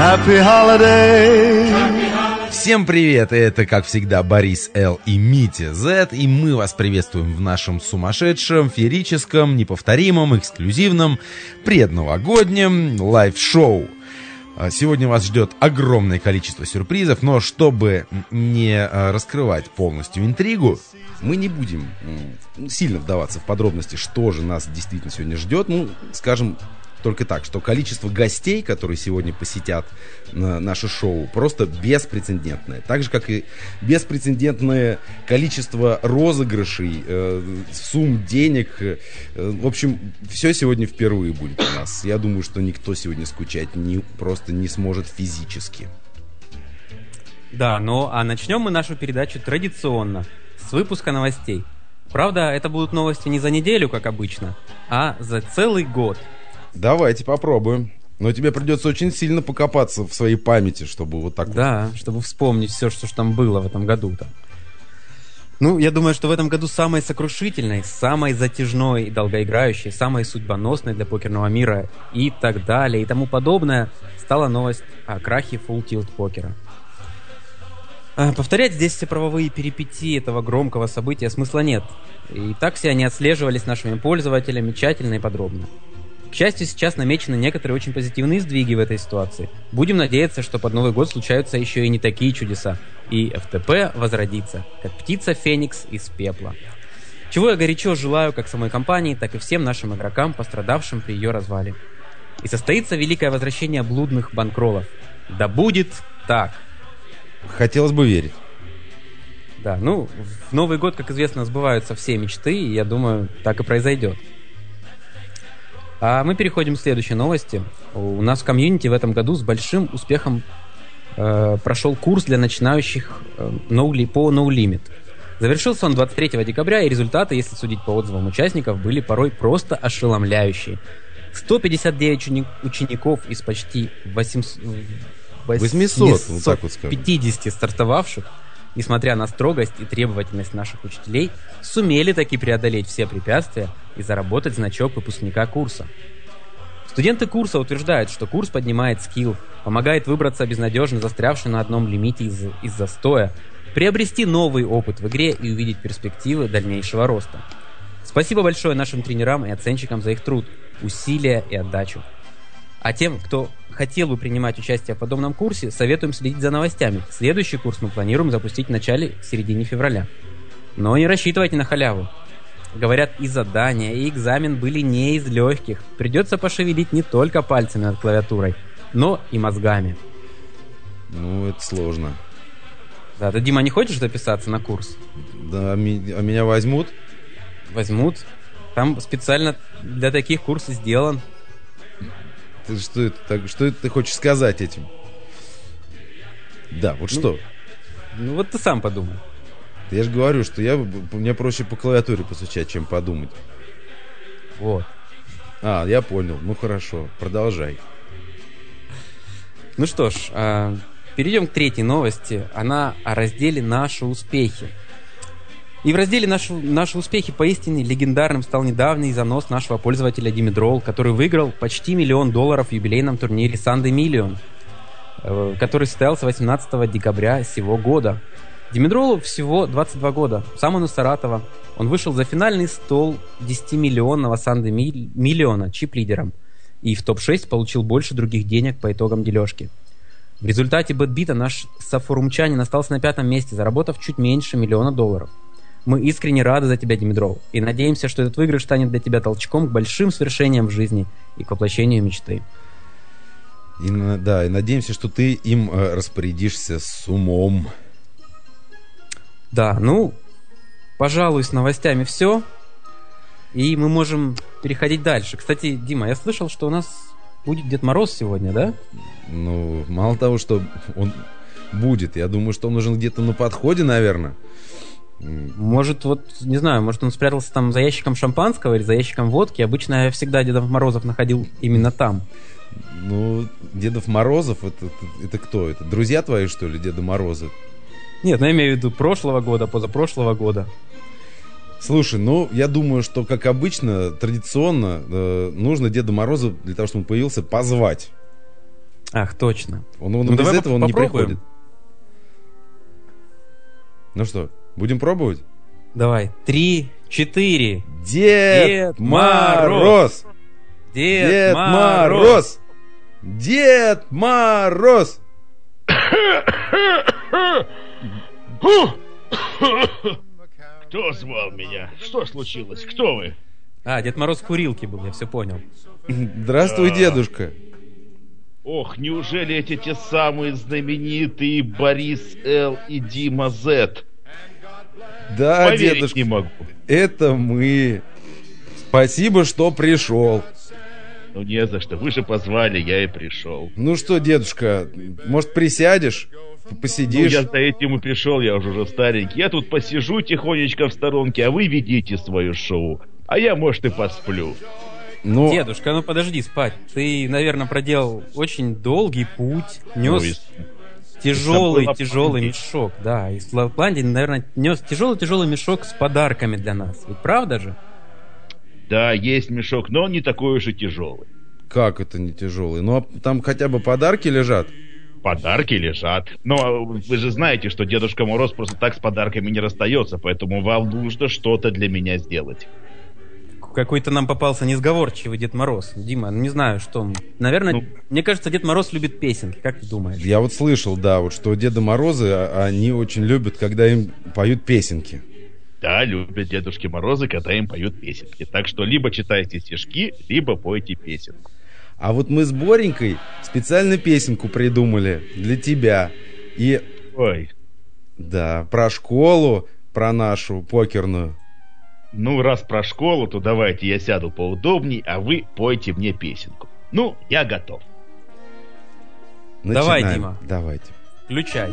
Happy holiday. Всем привет, это, как всегда, Борис Л. и Митя З, и мы вас приветствуем в нашем сумасшедшем, феерическом, неповторимом, эксклюзивном, предновогоднем лайв-шоу. Сегодня вас ждет огромное количество сюрпризов, но чтобы не раскрывать полностью интригу, мы не будем сильно вдаваться в подробности, что же нас действительно сегодня ждет. Скажем только так, что количество гостей, которые сегодня посетят наше шоу, просто беспрецедентное. Так же, как и беспрецедентное количество розыгрышей, сумм денег. В общем, все сегодня впервые будет у нас. Я думаю, что никто сегодня скучать просто не сможет физически. Да, а начнем мы нашу передачу традиционно, с выпуска новостей. Правда, это будут новости не за неделю, как обычно, а за целый год. Давайте попробуем. Но тебе придется очень сильно покопаться в своей памяти, чтобы вот так да, вот. Чтобы вспомнить все, что там было в этом году-то. Я думаю, что в этом году самой сокрушительной, самой затяжной и долгоиграющей, самой судьбоносной для покерного мира и так далее, и тому подобное, стала новость о крахе Full Tilt покера. Повторять здесь все правовые перипетии этого громкого события смысла нет. И так все они отслеживались нашими пользователями тщательно и подробно. К счастью, сейчас намечены некоторые очень позитивные сдвиги в этой ситуации. Будем надеяться, что под Новый год случаются еще и не такие чудеса. И FTP возродится, как птица Феникс из пепла. Чего я горячо желаю как самой компании, так и всем нашим игрокам, пострадавшим при ее развале. И состоится великое возвращение блудных банкролов. Да будет так! Хотелось бы верить. Да, в Новый год, как известно, сбываются все мечты, и я думаю, так и произойдет. А мы переходим к следующей новости. У нас в комьюнити в этом году с большим успехом прошел курс для начинающих по No Limit. Завершился он 23 декабря, и результаты, если судить по отзывам участников, были порой просто ошеломляющие. 159 учеников из почти 850 стартовавших, несмотря на строгость и требовательность наших учителей, сумели таки преодолеть все препятствия и заработать значок выпускника курса. Студенты курса утверждают, что курс поднимает скилл, помогает выбраться безнадежно застрявший на одном лимите из застоя, приобрести новый опыт в игре и увидеть перспективы дальнейшего роста. Спасибо большое нашим тренерам и оценщикам за их труд, усилия и отдачу. А тем, кто хотел бы принимать участие в подобном курсе, советуем следить за новостями. Следующий курс мы планируем запустить в начале-середине февраля. Но не рассчитывайте на халяву. Говорят, и задания, и экзамен были не из легких. Придется пошевелить не только пальцами над клавиатурой, но и мозгами. Это сложно. Да, ты, Дима, не хочешь записаться на курс? Да, а меня возьмут? Возьмут. Там специально для таких курс сделан. Что это ты хочешь сказать этим? Да, что? Вот ты сам подумай. Я же говорю, что мне проще по клавиатуре постучать, чем подумать. Вот. Я понял. Хорошо, продолжай. Что ж, перейдем к третьей новости. Она о разделе «Наши успехи». И в разделе «Наши успехи» поистине легендарным стал недавний занос нашего пользователя Димедрол, который выиграл почти $1 миллион в юбилейном турнире Sunday Million, который состоялся 18 декабря сего года. Димедролу всего 22 года, сам он из Саратова. Он вышел за финальный стол 10-миллионного Sunday Million чип-лидером и в топ-6 получил больше других денег по итогам дележки. В результате бэтбита наш софорумчанин остался на 5-м месте, заработав чуть меньше $1 миллиона. Мы искренне рады за тебя, Димедрол, и надеемся, что этот выигрыш станет для тебя толчком к большим свершениям в жизни и к воплощению мечты. И надеемся, что ты им распорядишься с умом. Да, пожалуй, с новостями все. И мы можем переходить дальше. Кстати, Дима, я слышал, что у нас будет Дед Мороз сегодня, да? Мало того, что он будет, я думаю, что он уже где-то на подходе, наверное. Может, не знаю, может он спрятался там за ящиком шампанского или за ящиком водки. Обычно я всегда Дедов Морозов находил именно там. Дедов Морозов, это кто? Это друзья твои, что ли, Деда Мороза? Нет, я имею в виду прошлого года, позапрошлого года. Слушай, я думаю, что, как обычно, традиционно, нужно Деда Мороза, для того, чтобы он появился, позвать. Ах, точно. Он без давай этого он не попробуем. приходит. Ну что, будем пробовать? Давай. 3, 4. Дед Мороз! Дед Мороз! Дед Мороз! Кто звал меня? Что случилось? Кто вы? А, Дед Мороз в курилке был, я все понял. Здравствуй, дедушка. Ох, неужели эти те самые знаменитые Борис Л. и Дима З? Да, Поверить дедушка, не могу. это мы. Спасибо, что пришел. Ну не за что, вы же позвали, я и пришел. Ну что, дедушка, может, присядешь? Ну, Посидишь? я за этим и пришел, я уже старенький. Я тут посижу тихонечко в сторонке, а вы ведите свое шоу. А я, может, и посплю. Ну, Дедушка, ну подожди спать. Ты, наверное, проделал очень долгий путь. Ну, Нес из тяжелый Лапландии. мешок. Да, из Лапландии, наверное, нес тяжелый мешок с подарками для нас. Ведь правда же? Да, есть мешок, но он не такой уж и тяжелый. как это не тяжелый? Ну, а там хотя бы подарки лежат? Подарки лежат. Но вы же знаете, что Дедушка Мороз просто так с подарками не расстается, поэтому вам нужно что-то для меня сделать. Какой-то нам попался несговорчивый Дед Мороз. Дима, ну не знаю, что он. Наверное, мне кажется, Дед Мороз любит песенки. Как ты думаешь? Я вот слышал, да, вот что Деда Морозы, они очень любят, когда им поют песенки. Да, любят Дедушки Морозы, когда им поют песенки. Так что либо читайте стишки, либо пойте песенку. А вот мы с Боренькой специально песенку придумали для тебя. И, Ой, да, про школу, про нашу покерную. ну раз про школу, то давайте я сяду поудобней, а вы пойте мне песенку. Ну, я готов. Давай, Начинаем. Дима. Давайте. Включай.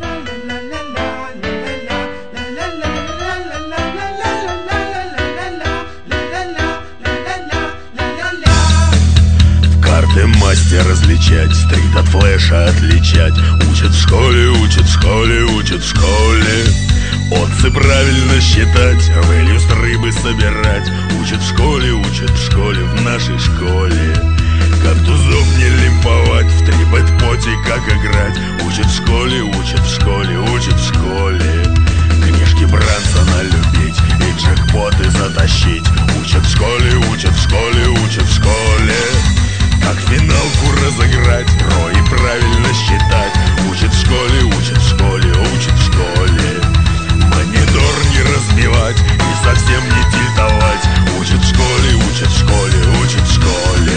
Карты мастер различать, стрит от флеша отличать. Учат в школе, учат в школе, учат в школе. Отцы правильно считать, value с рыбы собирать. Учат в школе, в нашей школе. Как тузов не лимповать, в три-бэт-поте как играть. Учат в школе, учат в школе, учат в школе. Книжки Брансона любить и джекпоты затащить. Учат в школе, учат в школе, учат в школе. Как финалку разыграть, рои правильно считать. Учат в школе, учат в школе, учат в школе. Монитор не разбивать и совсем не тильтовать. Учат в школе, учат в школе, учат в школе.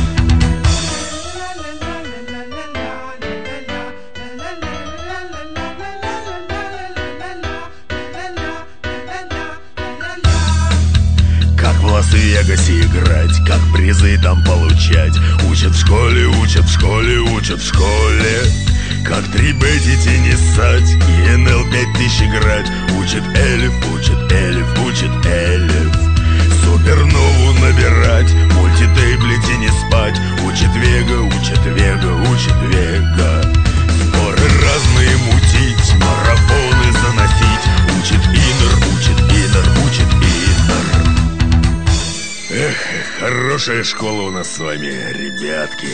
Как в Лас-Вегасе играть, как призы там получать. Учат в школе, учат в школе, учат в школе. Как трибетить и не ссать, и НЛ 5000 играть. Учат эльф, учат эльф, учат эльф. Супернову набирать, мультитейблить и не спать. Учат вега, учат вега, учат вега. Споры разные мутить, марафоны заносить. Учат инер, учат инер, учат инер. Эх, хорошая школа у нас с вами, ребятки.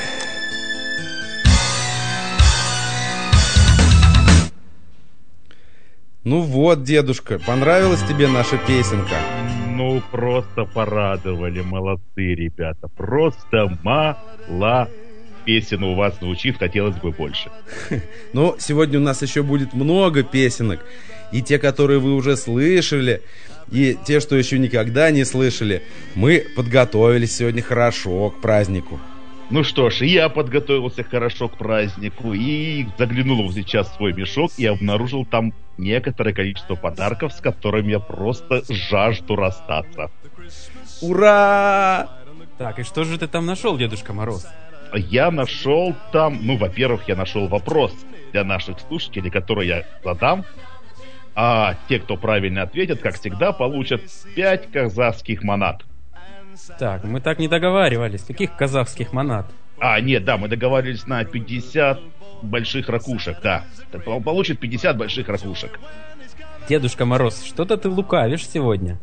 Ну вот, дедушка, понравилась тебе наша песенка? Ну, просто порадовали, молодцы, ребята. Просто мало. Песен у вас звучит, хотелось бы больше. Но сегодня у нас еще будет много песенок. И те, которые вы уже слышали, и те, что еще никогда не слышали. Мы подготовились сегодня хорошо к празднику. Ну что ж, и я подготовился хорошо к празднику и заглянул вот сейчас в свой мешок и обнаружил там некоторое количество подарков, с которыми я просто жажду расстаться. Ура! Так, и что же ты там нашел, Дедушка Мороз? Я нашел там, ну, во-первых, я нашел вопрос для наших слушателей, который я задам. А те, кто правильно ответит, как всегда, получат 5 казахских манат. Так, мы так не договаривались. Каких казахских манат? А, нет, да, мы договаривались на 50 больших ракушек, да. Получит 50 больших ракушек. Дедушка Мороз, что-то ты лукавишь сегодня.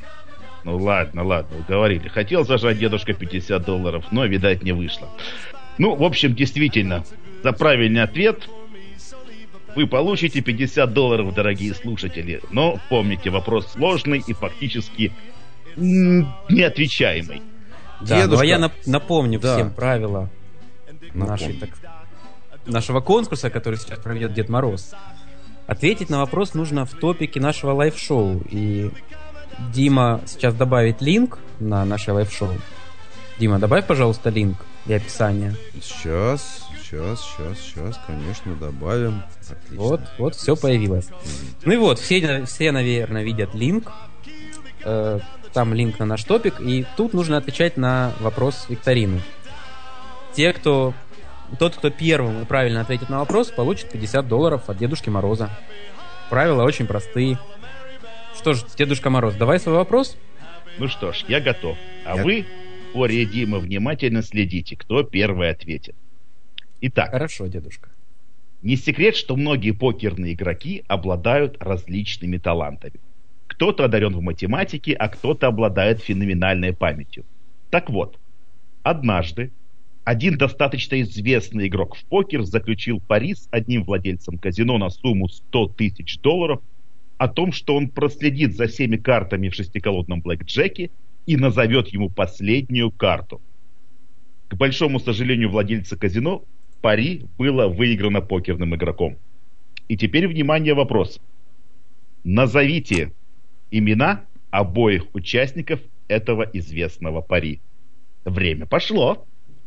Ну ладно, уговорили. Хотел зажать дедушка $50, но, видать, не вышло. Ну, в общем, действительно, за правильный ответ вы получите $50, дорогие слушатели. Но помните, вопрос сложный и фактически неотвечаемый. Да, ну а я напомню Да. всем правила нашего конкурса, который сейчас проведет Дед Мороз. Ответить на вопрос нужно в топике нашего лайв-шоу. И Дима сейчас добавит линк на наше лайв-шоу. Дима, добавь, пожалуйста, линк и описание. Сейчас, конечно, добавим. Отлично. Вот, все появилось. Ну и вот, все, наверное, видят линк. Там линк на наш топик. И тут нужно отвечать на вопрос викторины. Тот, кто первым и правильно ответит на вопрос, получит $50 от Дедушки Мороза. Правила очень простые. Что ж, Дедушка Мороз, давай свой вопрос. Ну что ж, я готов. А вы, Боря и Дима, внимательно следите, кто первый ответит. Итак. Хорошо, дедушка. Не секрет, что многие покерные игроки обладают различными талантами. Кто-то одарен в математике, а кто-то обладает феноменальной памятью. Так вот, однажды один достаточно известный игрок в покер заключил пари с одним владельцем казино на сумму $100 тысяч о том, что он проследит за всеми картами в шестиколодном блэкджеке и назовет ему последнюю карту. К большому сожалению владельца казино, пари было выиграно покерным игроком. И теперь, внимание, вопрос. Назовите имена обоих участников этого известного пари. Время пошло.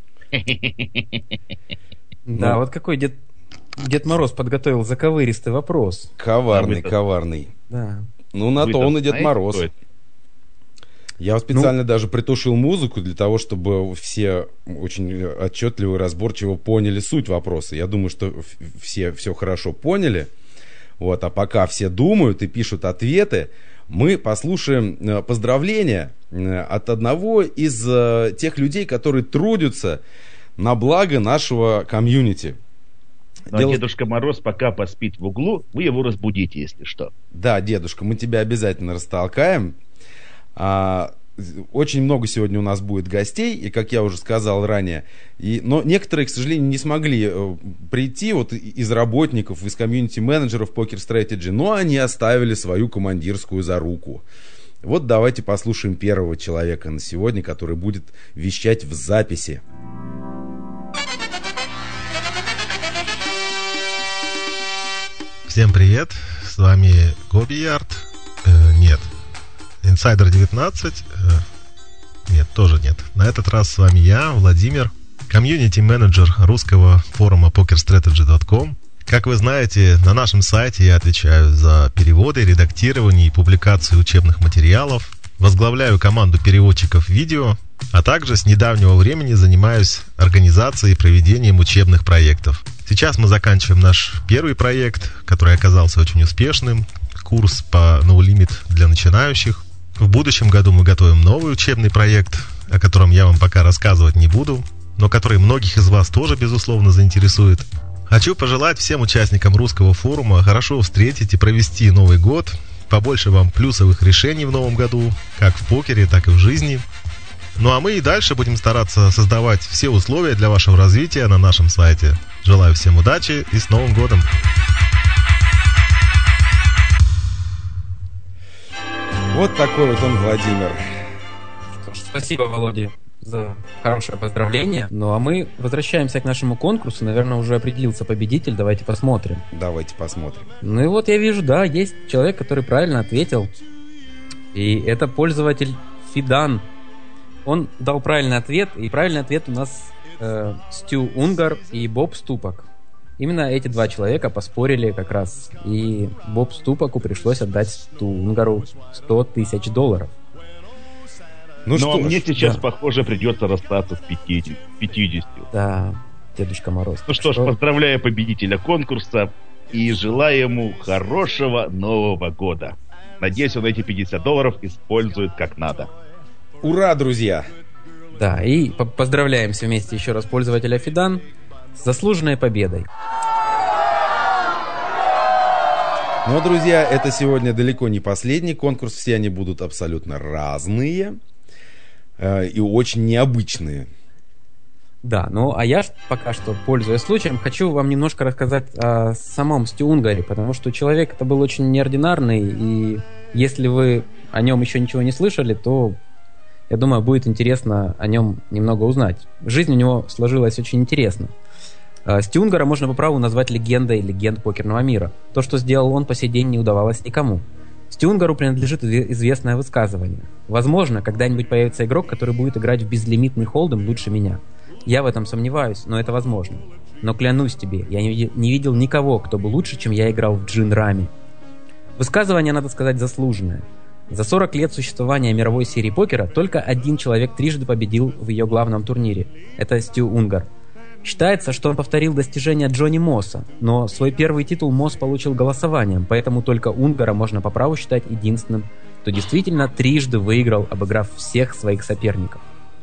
Да, вот какой Дед Мороз подготовил заковыристый вопрос. Коварный. Да. Ну, на то он и Дед Мороз. Я специально даже притушил музыку для того, чтобы все очень отчетливо и разборчиво поняли суть вопроса. Я думаю, что все хорошо поняли. Вот, а пока все думают и пишут ответы, мы послушаем поздравления от одного из тех людей, которые трудятся на благо нашего комьюнити. Дедушка Мороз пока поспит в углу, вы его разбудите, если что. Да, дедушка, мы тебя обязательно растолкаем. Очень много сегодня у нас будет гостей, и, как я уже сказал ранее, но некоторые, к сожалению, не смогли прийти вот из работников, из комьюнити-менеджеров Poker Strategy, но они оставили свою командирскую заруку. Вот давайте послушаем первого человека на сегодня, который будет вещать в записи. Всем привет, с вами Гобиярд. Нет. Insider 19. Нет, тоже нет. На этот раз с вами я, Владимир, комьюнити-менеджер русского форума pokerstrategy.com. Как вы знаете, на нашем сайте я отвечаю за переводы, редактирование и публикацию учебных материалов, возглавляю команду переводчиков видео, а также с недавнего времени занимаюсь организацией и проведением учебных проектов. Сейчас мы заканчиваем наш первый проект, который оказался очень успешным, курс по No Limit для начинающих. В будущем году мы готовим новый учебный проект, о котором я вам пока рассказывать не буду, но который многих из вас тоже, безусловно, заинтересует. Хочу пожелать всем участникам русского форума хорошо встретить и провести Новый год, побольше вам плюсовых решений в новом году, как в покере, так и в жизни. Ну а мы и дальше будем стараться создавать все условия для вашего развития на нашем сайте. Желаю всем удачи и с Новым годом! Вот такой вот он, Владимир. Спасибо, Володя, за хорошее поздравление. Ну а мы возвращаемся к нашему конкурсу. Наверное, уже определился победитель. Давайте посмотрим. Давайте посмотрим. Ну и вот я вижу, да, есть человек, который правильно ответил. И это пользователь Фидан. Он дал правильный ответ. И правильный ответ у нас Стю Унгар и Боб Ступак. Именно эти два человека поспорили как раз. И Боб Ступаку пришлось отдать Стю Унгару $100 тысяч. Ну что, мне сейчас, похоже, придется расстаться с 50. Да, Дедушка Мороз. Ну что ж, поздравляю победителя конкурса и желаю ему хорошего Нового года. Надеюсь, он эти $50 использует как надо. Ура, друзья! Да, и поздравляем все вместе еще раз пользователя Фидан с заслуженной победой. Но, друзья, это сегодня далеко не последний конкурс. Все они будут абсолютно разные и очень необычные. Да, ну а я пока что, пользуясь случаем, хочу вам немножко рассказать о самом Стю Унгаре, потому что человек это был очень неординарный, и если вы о нем еще ничего не слышали, то, я думаю, будет интересно о нем немного узнать. Жизнь у него сложилась очень интересно. Стю Унгара можно по праву назвать легендой легенд покерного мира. То, что сделал он, по сей день не удавалось никому. Стю Унгару принадлежит известное высказывание. Возможно, когда-нибудь появится игрок, который будет играть в безлимитный холдем лучше меня. Я в этом сомневаюсь, но это возможно. Но клянусь тебе, я не видел никого, кто бы лучше, чем я играл в Джин Рами. Высказывание, надо сказать, заслуженное. За 40 лет существования мировой серии покера только один человек трижды победил в ее главном турнире. Это Стю Унгар. Считается, что он повторил достижения Джонни Мосса, но свой первый титул Мосс получил голосованием, поэтому только Унгара можно по праву считать единственным, кто действительно трижды выиграл, обыграв всех своих соперников.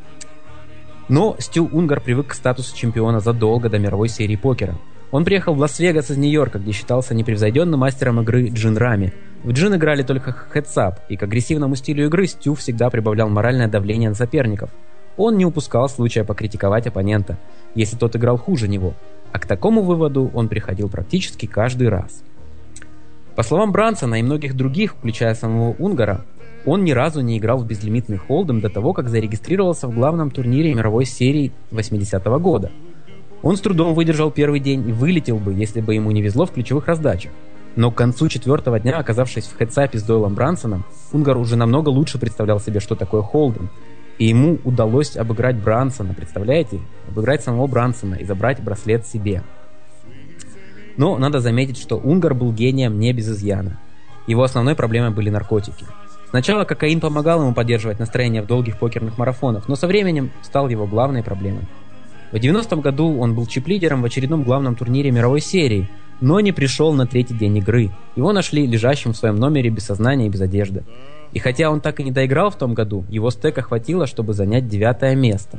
Но Стю Унгар привык к статусу чемпиона задолго до мировой серии покера. Он приехал в Лас-Вегас из Нью-Йорка, где считался непревзойденным мастером игры Джин Рами. В Джин играли только хедсап, и к агрессивному стилю игры Стю всегда прибавлял моральное давление на соперников. Он не упускал случая покритиковать оппонента, если тот играл хуже него, а к такому выводу он приходил практически каждый раз. По словам Брансона и многих других, включая самого Унгара, он ни разу не играл в безлимитный холдем до того, как зарегистрировался в главном турнире мировой серии 80-го года. Он с трудом выдержал первый день и вылетел бы, если бы ему не везло в ключевых раздачах. Но к концу четвертого дня, оказавшись в хедсапе с Дойлом Брансоном, Унгар уже намного лучше представлял себе, что такое холдем. И ему удалось обыграть Брансона, представляете? Обыграть самого Брансона и забрать браслет себе. Но надо заметить, что Унгар был гением не без изъяна. Его основной проблемой были наркотики. Сначала кокаин помогал ему поддерживать настроение в долгих покерных марафонах, но со временем стал его главной проблемой. В 90-м году он был чип-лидером в очередном главном турнире мировой серии, но не пришел на третий день игры. Его нашли лежащим в своем номере без сознания и без одежды. И хотя он так и не доиграл в том году, его стека хватило, чтобы занять 9-е место.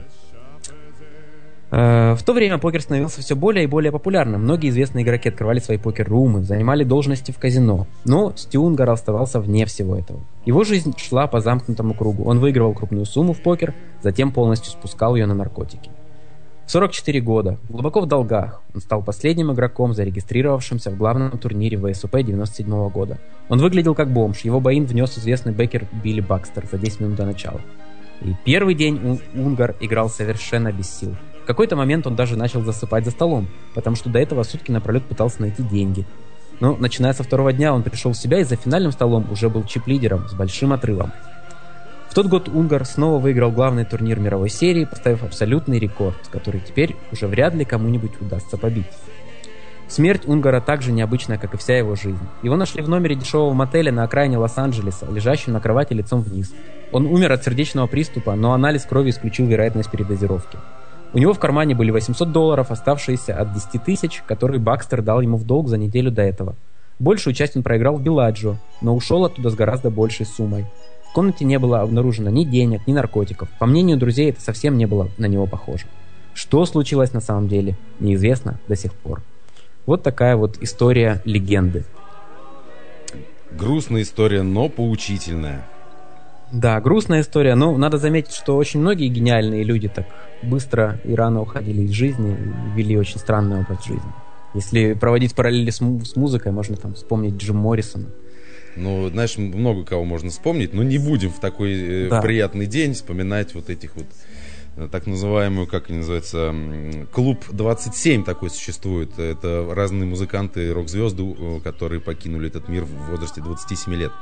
В то время покер становился все более и более популярным. Многие известные игроки открывали свои покер-румы, занимали должности в казино. Но Стю Унгар оставался вне всего этого. Его жизнь шла по замкнутому кругу. Он выигрывал крупную сумму в покер, затем полностью спускал ее на наркотики. В 44 года, глубоко в долгах, он стал последним игроком, зарегистрировавшимся в главном турнире ВСУП 97 года. Он выглядел как бомж, его боин внес известный бекер Билли Бакстер за 10 минут до начала. И первый день Унгар играл совершенно без сил. В какой-то момент он даже начал засыпать за столом, потому что до этого сутки напролет пытался найти деньги. Но начиная со второго дня он пришел в себя и за финальным столом уже был чип-лидером с большим отрывом. В тот год Унгар снова выиграл главный турнир мировой серии, поставив абсолютный рекорд, который теперь уже вряд ли кому-нибудь удастся побить. Смерть Унгара так же необычная, как и вся его жизнь. Его нашли в номере дешевого мотеля на окраине Лос-Анджелеса, лежащим на кровати лицом вниз. Он умер от сердечного приступа, но анализ крови исключил вероятность передозировки. У него в кармане были $800, оставшиеся от 10 тысяч, которые Бакстер дал ему в долг за неделю до этого. Большую часть он проиграл в Белладжио, но ушел оттуда с гораздо большей суммой. В комнате не было обнаружено ни денег, ни наркотиков. По мнению друзей, это совсем не было на него похоже. Что случилось на самом деле, неизвестно до сих пор. Вот такая вот история легенды. Грустная история, но поучительная. Да, грустная история, но надо заметить, что очень многие гениальные люди так быстро и рано уходили из жизни и вели очень странный образ жизни. Если проводить параллели с музыкой, можно там вспомнить Джим Моррисона. Ну, знаешь, много кого можно вспомнить, но не будем в такой приятный день вспоминать вот этих вот так называемую, как они называется, клуб 27 такой существует. Это разные музыканты, рок-звезды, которые покинули этот мир в возрасте 27 лет.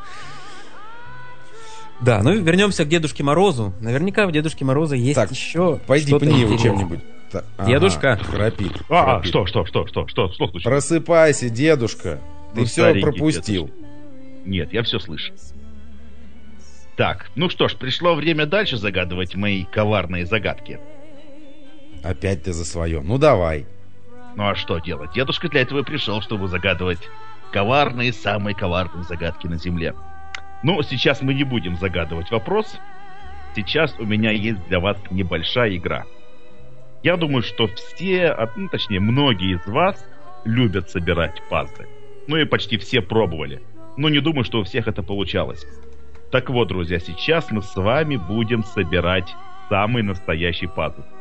Да, ну вернемся к Дедушке Морозу. Наверняка в Дедушке Мороза есть так, еще пойди что-то пни его чем-нибудь. Дедушка. Храпит. Что случилось? Просыпайся, дедушка. Ты все пропустил. Дедушка. Нет, я все слышу. Так, ну что ж, пришло время дальше загадывать мои коварные загадки. Опять ты за свое. Ну давай. Ну а что делать? Дедушка для этого и пришел, чтобы загадывать коварные, самые коварные загадки на Земле. Ну, сейчас мы не будем загадывать вопрос. Сейчас у меня есть для вас небольшая игра. Я думаю, что все, точнее, многие из вас любят собирать пазлы. Ну и почти все пробовали. Но не думаю, что у всех это получалось. Так вот, друзья, сейчас мы с вами будем собирать самый настоящий пазл.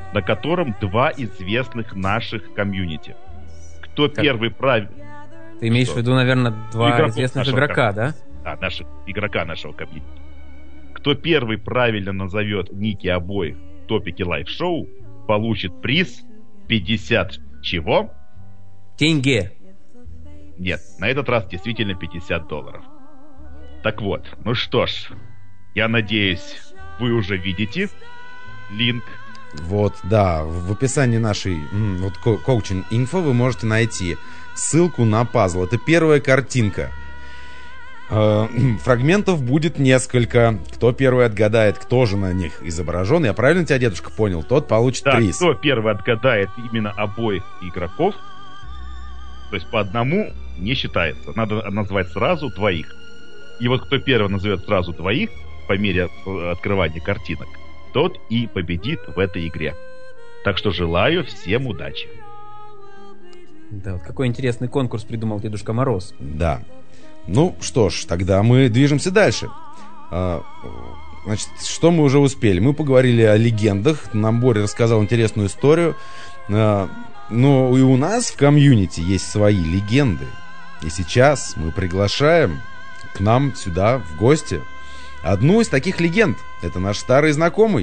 на котором два известных наших комьюнити. Кто первый правильно... Ты имеешь в виду, наверное, два известных игрока, да? Да, игрока нашего комьюнити. Кто первый правильно назовет ники обоих в топике лайв-шоу, получит приз 50 чего? Тенге. Нет, на этот раз действительно $50. Так вот, ну что ж, я надеюсь, вы уже видите линк. Вот, да, в описании нашей коучинг-инфо вы можете найти ссылку на пазл. Это первая картинка. Фрагментов будет несколько. Кто первый отгадает, кто же на них изображен, я правильно тебя, дедушка, понял, тот получит приз. Кто первый отгадает именно обоих игроков, то есть по одному не считается. Надо назвать сразу двоих. И вот кто первый назовет сразу двоих, по мере открывания картинок, тот и победит в этой игре. Так что желаю всем удачи. Да, вот какой интересный конкурс придумал Дедушка Мороз. Да. Ну что ж, тогда мы движемся дальше. Значит, что мы уже успели? Мы поговорили о легендах. Нам Боря рассказал интересную историю. Но и у нас в комьюнити есть свои легенды. И сейчас мы приглашаем к нам сюда в гости одну из таких легенд. Это наш старый знакомый.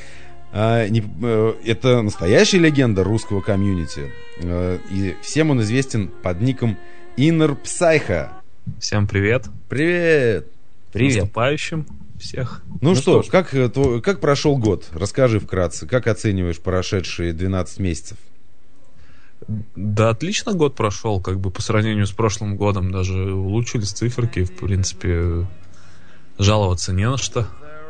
Это настоящая легенда русского комьюнити. И всем он известен под ником Inner Psycho. Всем привет. Привет. Привет. С наступающим всех. Ну что, как прошел год? Расскажи вкратце, как оцениваешь прошедшие 12 месяцев? Да, отлично год прошел, как бы по сравнению с прошлым годом даже улучшились циферки, в принципе, жаловаться не на что.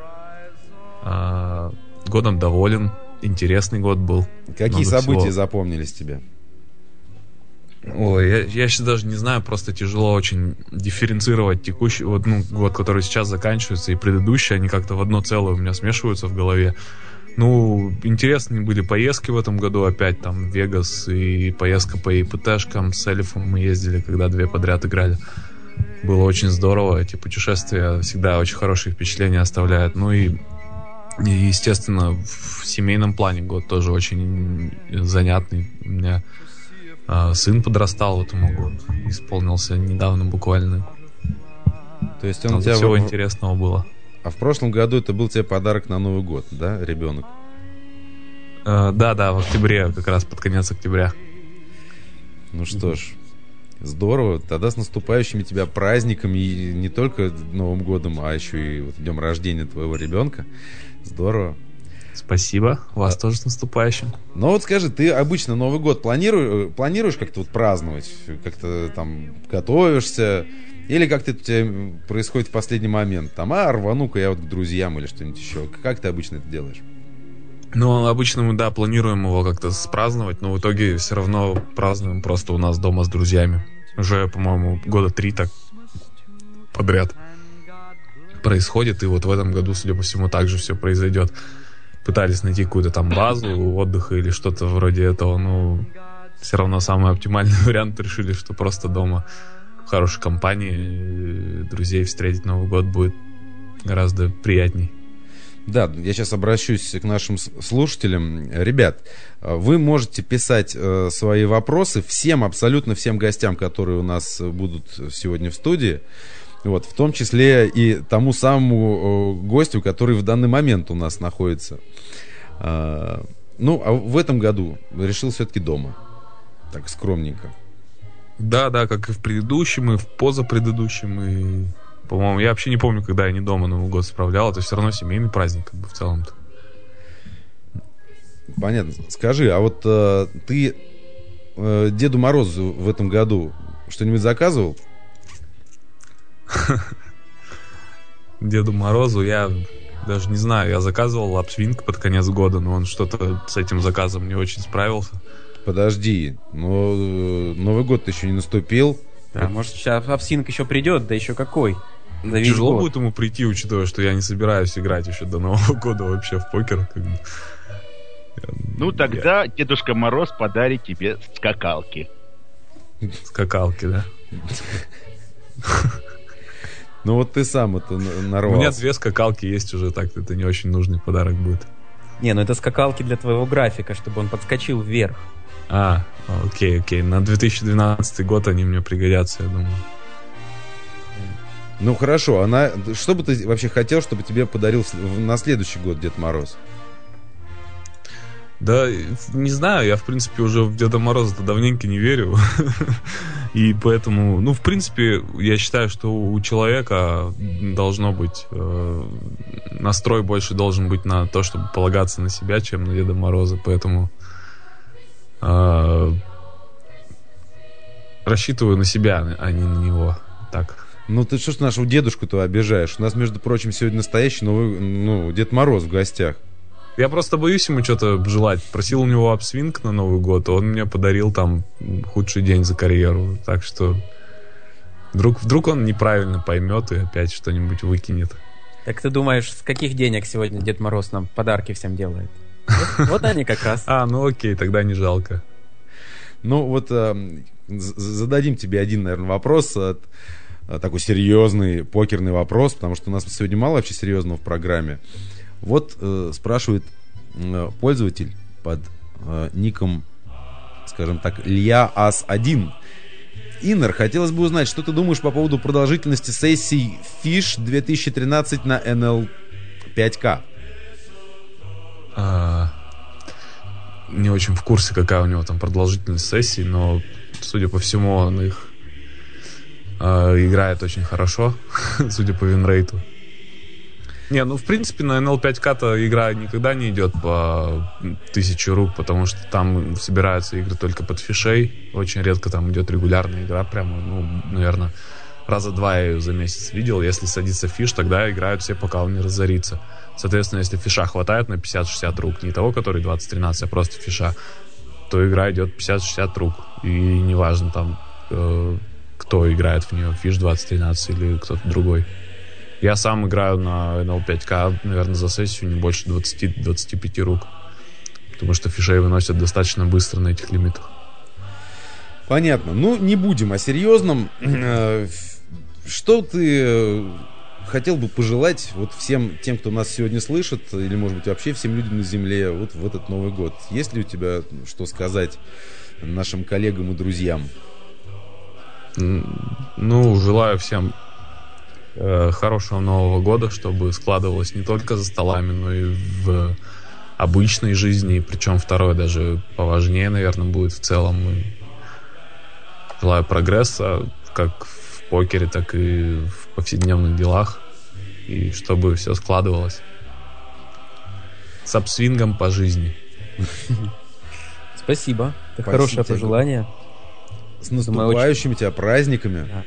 Годом доволен, интересный год был. Какие события запомнились тебе? Ой, я сейчас даже не знаю, просто тяжело очень дифференцировать текущий, год, который сейчас заканчивается, и предыдущий, они как-то в одно целое у меня смешиваются в голове. Интересные были поездки в этом году опять, там, Вегас и поездка по ИПТшкам с Элифом мы ездили, когда 2 подряд играли. Было очень здорово, эти путешествия всегда очень хорошие впечатления оставляют. И, естественно, в семейном плане год тоже очень занятный. У меня сын подрастал в этом году, исполнился недавно буквально. То есть он тебя всего интересного было. А в прошлом году это был тебе подарок на Новый год, да, ребенок? Да, в октябре, как раз под конец октября. Ну что ж, здорово. Тогда с наступающими тебя праздниками, и не только Новым годом, а еще и вот днем рождения твоего ребенка. Здорово. Спасибо. Вас тоже с наступающим. Ну вот скажи, ты обычно Новый год планируешь как-то вот праздновать? Как-то там готовишься? Или как-то это у тебя происходит в последний момент? Рвану-ка я вот к друзьям или что-нибудь еще. Как ты обычно это делаешь? Обычно мы, планируем его как-то спраздновать, но в итоге все равно празднуем просто у нас дома с друзьями. Уже, по-моему, 3 года так подряд происходит, и вот в этом году, судя по всему, так же все произойдет. Пытались найти какую-то там базу отдыха или что-то вроде этого, все равно самый оптимальный вариант решили, что просто дома в хорошей компании друзей встретить Новый год будет гораздо приятней. Да, я сейчас обращусь к нашим слушателям. Ребят, вы можете писать свои вопросы абсолютно всем гостям, которые у нас будут сегодня в студии. Вот, в том числе и тому самому гостю, который в данный момент у нас находится. А в этом году решил все-таки дома. Так, скромненько. Да, как и в предыдущем, и в позапредыдущем, и, по-моему, я вообще не помню, когда я не дома Новый год справлял. Это все равно семейный праздник, в целом-то. Понятно. Скажи, а вот ты Деду Морозу в этом году что-нибудь заказывал? Деду Морозу я даже не знаю. Я заказывал лапсвинг под конец года, но он что-то с этим заказом не очень справился. Подожди, но Новый год еще не наступил. Да, может, сейчас лапсвинг еще придет, да еще какой. Тяжело будет ему прийти, учитывая, что я не собираюсь играть еще до Нового года вообще в покер. Тогда Дедушка Мороз подарит тебе скакалки. Скакалки, да. Ну вот ты сам это нарвался. У меня 2 скакалки есть уже, так это не очень нужный подарок будет. Не, ну это скакалки для твоего графика, чтобы он подскочил вверх. Окей. На 2012 год они мне пригодятся, я думаю. Ну хорошо, что бы ты вообще хотел, чтобы тебе подарил на следующий год Дед Мороз? Да, не знаю, я, в принципе, уже в Деда Мороза-то давненько не верю. И поэтому, в принципе, я считаю, что у человека должно быть настрой больше должен быть на то, чтобы полагаться на себя, чем на Деда Мороза. Поэтому рассчитываю на себя, а не на него. Так. Ну ты что ж нашего дедушку-то обижаешь? У нас, между прочим, сегодня настоящий новый, Дед Мороз в гостях. Я просто боюсь ему что-то желать. Просил у него апсвинг на Новый год, он мне подарил там худший день за карьеру. Так что вдруг он неправильно поймет и опять что-нибудь выкинет. Так ты думаешь, с каких денег сегодня Дед Мороз нам подарки всем делает? Вот они как раз. Окей, тогда не жалко. Зададим тебе один, наверное, вопрос. Такой серьезный покерный вопрос, потому что у нас сегодня мало вообще серьезного в программе. Спрашивает пользователь под ником, скажем так, Илья Ас-1. Иннер, хотелось бы узнать, что ты думаешь по поводу продолжительности сессий FISH 2013 на NL5K? Не очень в курсе, какая у него там продолжительность сессий, но, судя по всему, он их играет очень хорошо, судя по винрейту. В принципе, на NL5K-то игра никогда не идет по 1000 рук, потому что там собираются игры только под фишей. Очень редко там идет регулярная игра, прямо, наверное, раза 2 я ее за месяц видел. Если садится фиш, тогда играют все, пока он не разорится. Соответственно, если фиша хватает на 50-60 рук, не того, который 20-13, а просто фиша, то игра идет 50-60 рук. И неважно там, кто играет в нее, фиш 20-13 или кто-то другой. Я сам играю на NL5K, наверное, за сессию не больше 20-25 рук. Потому что фишей выносят достаточно быстро на этих лимитах. Понятно. Не будем о серьезном. Что ты хотел бы пожелать всем тем, кто нас сегодня слышит, или, может быть, вообще всем людям на Земле в этот Новый год? Есть ли у тебя что сказать нашим коллегам и друзьям? Желаю всем хорошего Нового года, чтобы складывалось не только за столами, но и в обычной жизни, причем второе даже поважнее, наверное, будет в целом. Желаю прогресса как в покере, так и в повседневных делах, и чтобы все складывалось с апсвингом по жизни. Спасибо. Это хорошее пожелание. С наступающими тебя праздниками. Да.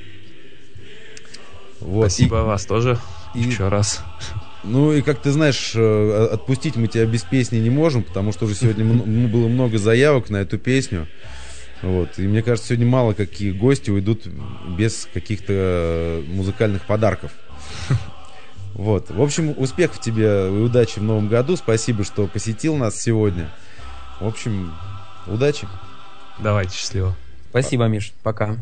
Спасибо вас тоже еще раз. И как ты знаешь, отпустить мы тебя без песни не можем, потому что уже сегодня было много заявок на эту песню. И мне кажется, сегодня мало какие гости уйдут без каких-то музыкальных подарков. В общем, успехов тебе и удачи в новом году. Спасибо, что посетил нас сегодня. В общем, удачи. Давайте, счастливо. Спасибо, Миш. Пока.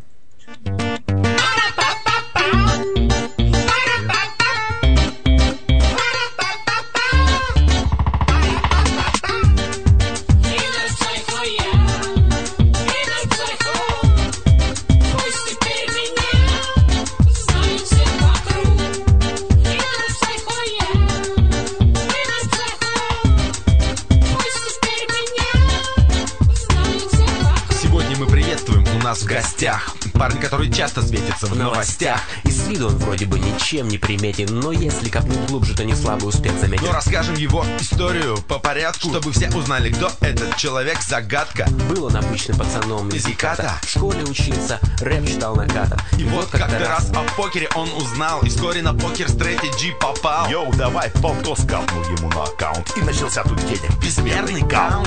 В гостях парень, который часто светится в новостях. И с виду он вроде бы ничем не приметен, но если копнуть глубже, то не слабый успех заметен. Но расскажем его историю по порядку, чтобы все узнали, кто этот человек, загадка. Был он обычным пацаном из Яката, в школе учился, рэп читал накатом. И вот как-то раз о покере он узнал, и вскоре на покер стратеджи попал. Йоу, давай, полто скапнул ему на аккаунт, и начался тут денег безмерный каунт.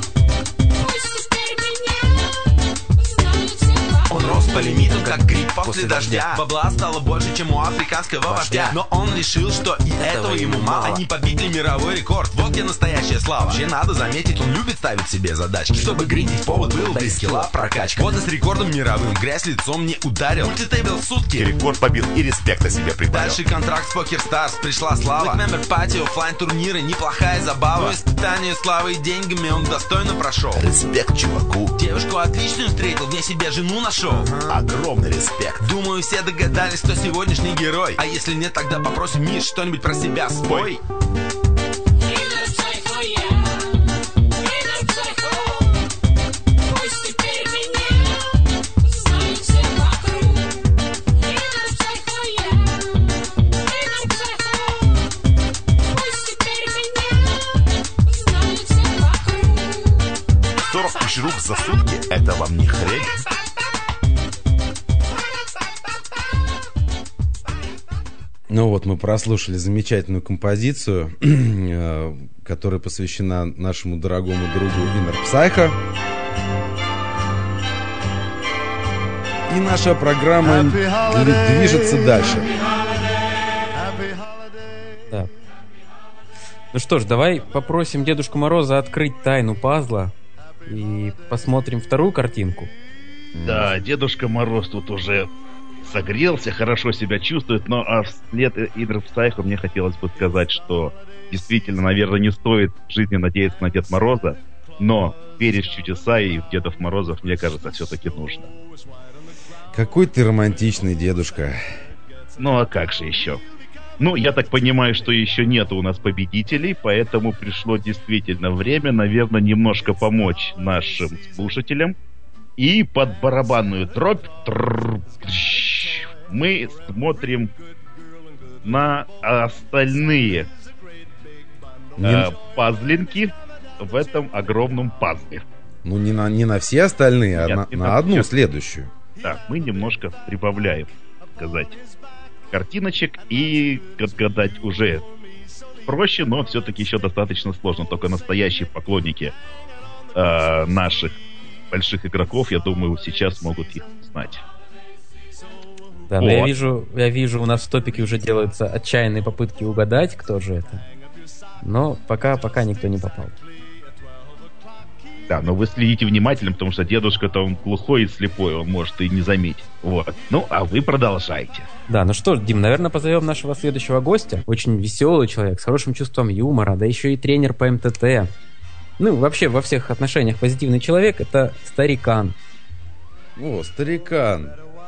По лимиту, как грипп по после дождя. Бабла стало больше, чем у африканского вождя. Но он решил, что и этого ему мало. Они побили мировой рекорд, вот где настоящая слава. Вообще надо заметить, он любит ставить себе задачки. Чтобы гриндить, повод был, да и скилла прокачка. Вот и с рекордом мировым, грязь лицом не ударил. Мультитейбл в сутки, рекорд побил и респекта себе прибавил. Дальше контракт с Poker Stars, пришла слава. Black Member Party, оффлайн турниры, неплохая забава. Но испытание славой и деньгами он достойно прошел. Респект чуваку. Девушку отличную встретил, вне себя жену нашел. Огромный респект. Думаю, все догадались, кто сегодняшний герой. А если нет, тогда попросим, Миш, что-нибудь про себя спой. Рук за сутки, это вам не хрень. Ну вот, мы прослушали замечательную композицию, которая посвящена нашему дорогому другу Inner Psycho. И наша программа движется дальше. Да. Ну что ж, давай попросим Дедушку Мороза открыть тайну пазла и посмотрим вторую картинку. Да, Дедушка Мороз тут уже согрелся, хорошо себя чувствует, но вслед Inner Psycho мне хотелось бы сказать, что действительно, наверное, не стоит в жизни надеяться на Деда Мороза, но верить в чудеса и в Дедов Морозов, мне кажется, все-таки нужно. Какой ты романтичный дедушка. Ну а как же еще? Ну, я так понимаю, что еще нет у нас победителей, поэтому пришло действительно время, наверное, немножко помочь нашим слушателям. И под барабанную дробь мы смотрим на остальные пазлинки в этом огромном пазле. Ну, не на все остальные, а на одну следующую. Да, мы немножко прибавляем, сказать, картиночек, и отгадать уже проще, но все-таки еще достаточно сложно. Только настоящие поклонники наших больших игроков, я думаю, сейчас могут их знать. Да, вот. Но я вижу, у нас в топике уже делаются отчаянные попытки угадать, кто же это. Но пока никто не попал. Да, но вы следите внимательно, потому что дедушка-то он глухой и слепой, он может и не заметить. Вот. Ну, а вы продолжайте. Да, ну что ж, Дим, наверное, позовем нашего следующего гостя. Очень веселый человек, с хорошим чувством юмора, да еще и тренер по МТТ. Ну, вообще, во всех отношениях позитивный человек — это Старикан. О, Старикан.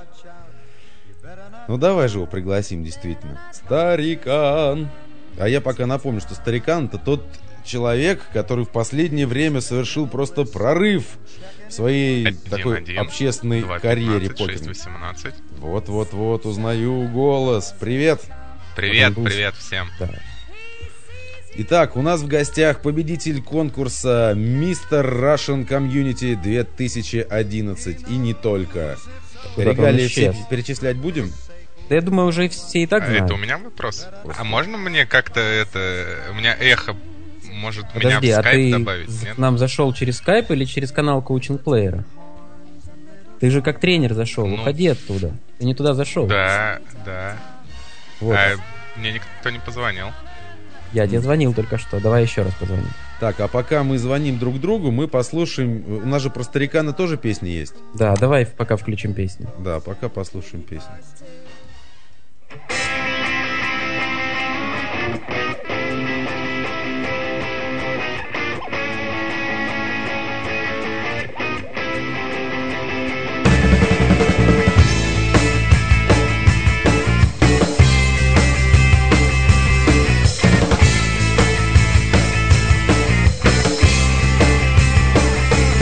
Ну, давай же его пригласим, действительно. Старикан. А я пока напомню, что Старикан — это тот человек, который в последнее время совершил просто прорыв в своей такой общественной 2, карьере. 6, 18. Вот, узнаю голос. Привет. Привет всем. Да. Итак, у нас в гостях победитель конкурса Mr. Russian Community 2011. И не только. Регалии все перечислять будем? Да я думаю, уже все и так знают. Это у меня вопрос. А можно мне как-то у меня эхо, может, подожди, меня в скайп ты добавить? Нет? К нам зашел через скайп или через канал коучинг-плеера? Ты же как тренер зашел, уходи оттуда. Ты не туда зашел. Да. Вот. А мне никто не позвонил. Я тебе звонил только что, давай еще раз позвоним. Так, а пока мы звоним друг другу, мы послушаем... У нас же про Старикана тоже песни есть. Да, давай пока включим песню. Да, пока послушаем песню.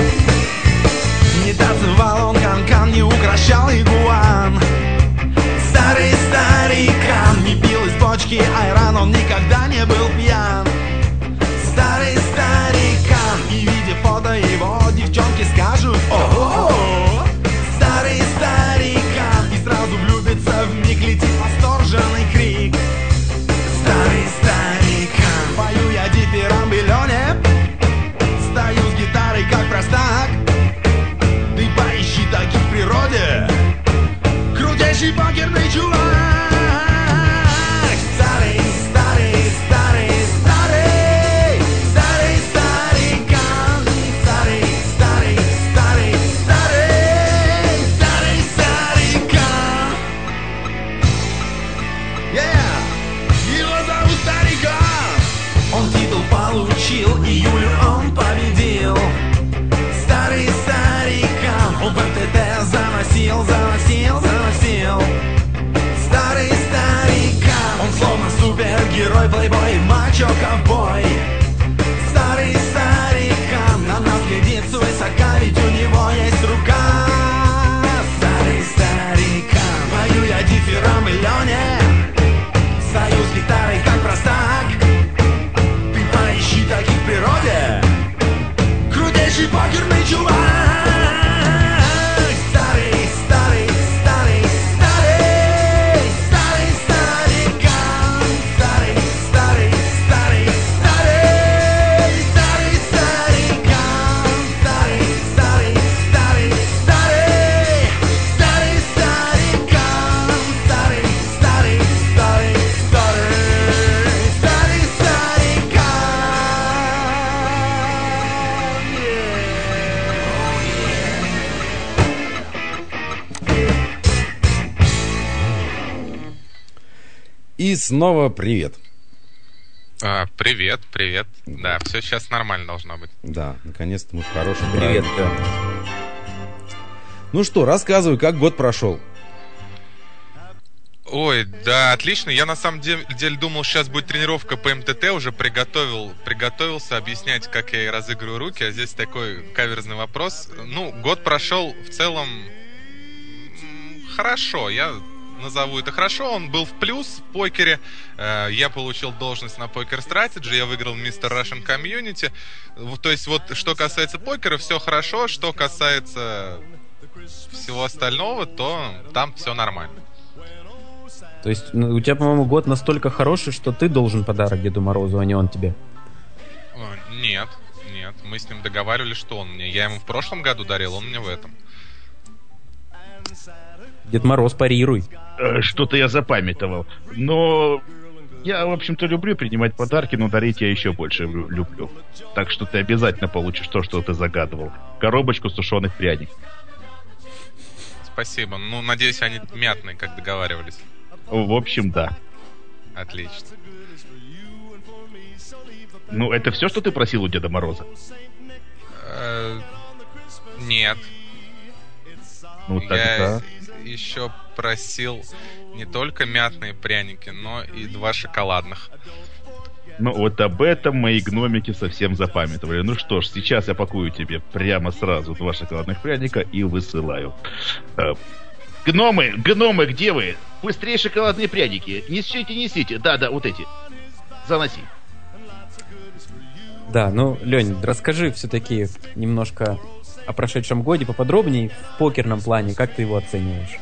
Не танцевал он канкан, не укращал игуан. получил, и Юлю он победил. Старый старикам в МТТ заносил. Старый старикам, он словно супергерой, плейбой, мачо, ковбой. Старый старикам, на нас глядит свысока, ведь у него есть рука. Старый старикам, пою я дифирам и Лене, стою с гитарой как простак. Ты поищи таких в природе, крутейший покерный чувак. И снова привет. Привет. Да, все сейчас нормально должно быть. Да, наконец-то мы в хорошем Привет, праве. Ну что, рассказывай, как год прошел. Ой, да, отлично. Я на самом деле думал, сейчас будет тренировка по МТТ, уже приготовился объяснять, как я разыгрываю руки, а здесь такой каверзный вопрос. Ну, год прошел в целом хорошо, я назову это хорошо. Он был в плюс в покере. Я получил должность на Poker Strategy, я выиграл Mr. Russian Community. То есть вот, что касается покера, все хорошо. Что касается всего остального, то там все нормально. То есть у тебя, по-моему, год настолько хороший, что ты должен подарок Деду Морозу, а не он тебе. Нет. Мы с ним договаривались, что он мне. Я ему в прошлом году дарил, он мне в этом. Дед Мороз, парируй. Что-то я запамятовал. Но я, в общем-то, люблю принимать подарки, но дарить я еще больше люблю. Так что ты обязательно получишь то, что ты загадывал. Коробочку сушеных пряников. Спасибо. Ну, надеюсь, они мятные, как договаривались. В общем, да. Отлично. Ну, это все, что ты просил у Деда Мороза? Нет. Ну, тогда... Я еще просил не только мятные пряники, но и 2 шоколадных. Ну, вот об этом мои гномики совсем запамятовали. Ну что ж, сейчас я пакую тебе прямо сразу 2 шоколадных пряника и высылаю. Гномы, где вы? Быстрее шоколадные пряники. Несите. Да, вот эти. Заноси. Да, ну, Лень, расскажи все-таки немножко о прошедшем годе поподробнее в покерном плане. Как ты его оцениваешь?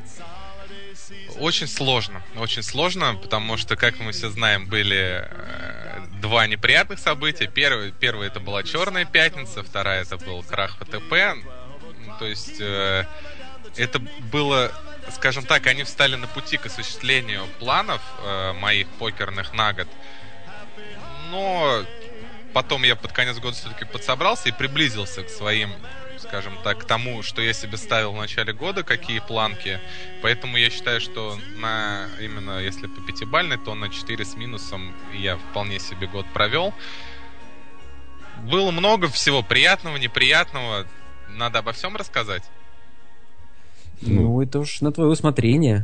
Очень сложно, потому что, как мы все знаем, были 2 неприятных события. Первое это была Черная пятница, вторая это был крах ВТП. То есть это было, скажем так, они встали на пути к осуществлению планов моих покерных на год. Но потом я под конец года все-таки подсобрался и приблизился к своим, скажем так, к тому, что я себе ставил в начале года, какие планки. Поэтому я считаю, что именно если по 5-бальной, то на 4 с минусом я вполне себе год провел. Было много всего приятного, неприятного. Надо обо всем рассказать. Ну, это уж на твое усмотрение.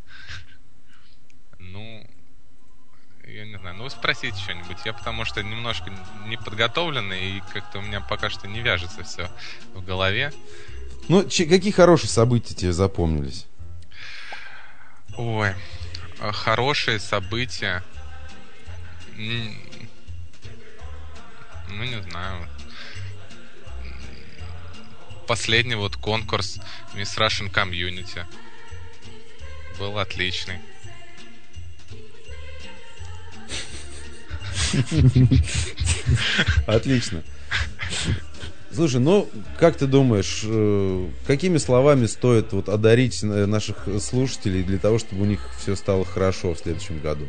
Я не знаю, вы спросите что-нибудь. Я потому что немножко неподготовленный, и как-то у меня пока что не вяжется все в голове. Ну, какие хорошие события тебе запомнились? Ой, хорошие события. Не знаю. Последний конкурс Miss Russian Community был отличный. Отлично. Слушай, как ты думаешь, какими словами стоит одарить наших слушателей для того, чтобы у них все стало хорошо в следующем году?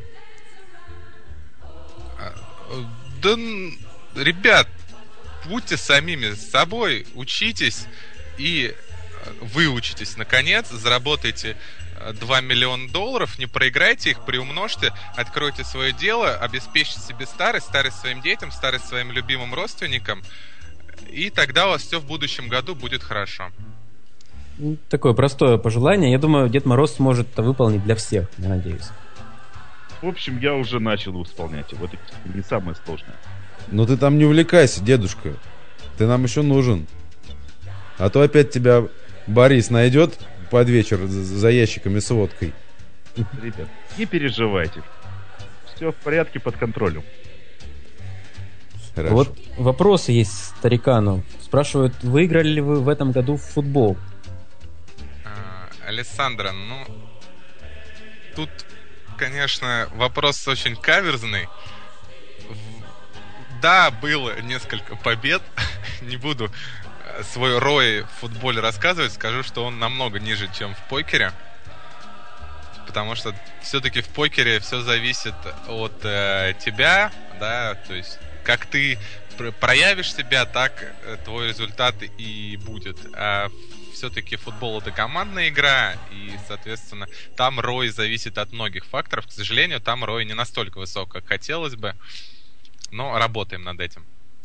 Да, ребят, будьте самими собой, учитесь и выучитесь, наконец, заработайте $2 миллиона, не проиграйте их, приумножьте, откройте свое дело, обеспечьте себе старость своим детям, старость своим любимым родственникам, и тогда у вас все в будущем году будет хорошо. Такое простое пожелание. Я думаю, Дед Мороз сможет это выполнить для всех, я надеюсь. В общем, я уже начал исполнять его. Это не самое сложное. Но ты там не увлекайся, дедушка. Ты нам еще нужен. А то опять тебя Борис найдет под вечер за ящиками с водкой. Ребят, не переживайте. Все в порядке, под контролем. Хорошо. Вот вопросы есть старикану. Спрашивают, выиграли ли вы в этом году в футбол? Александра, тут, конечно, вопрос очень каверзный. Да, было несколько побед. Не буду свой рой в футболе рассказывать. Скажу, что он намного ниже, чем в покере. Потому что все-таки в покере все зависит от тебя, да, то есть как ты проявишь себя, так твой результат и будет. А все-таки футбол — это командная игра, и, соответственно, там рой зависит от многих факторов. К сожалению, там рой не настолько высок, как хотелось бы, но работаем над этим.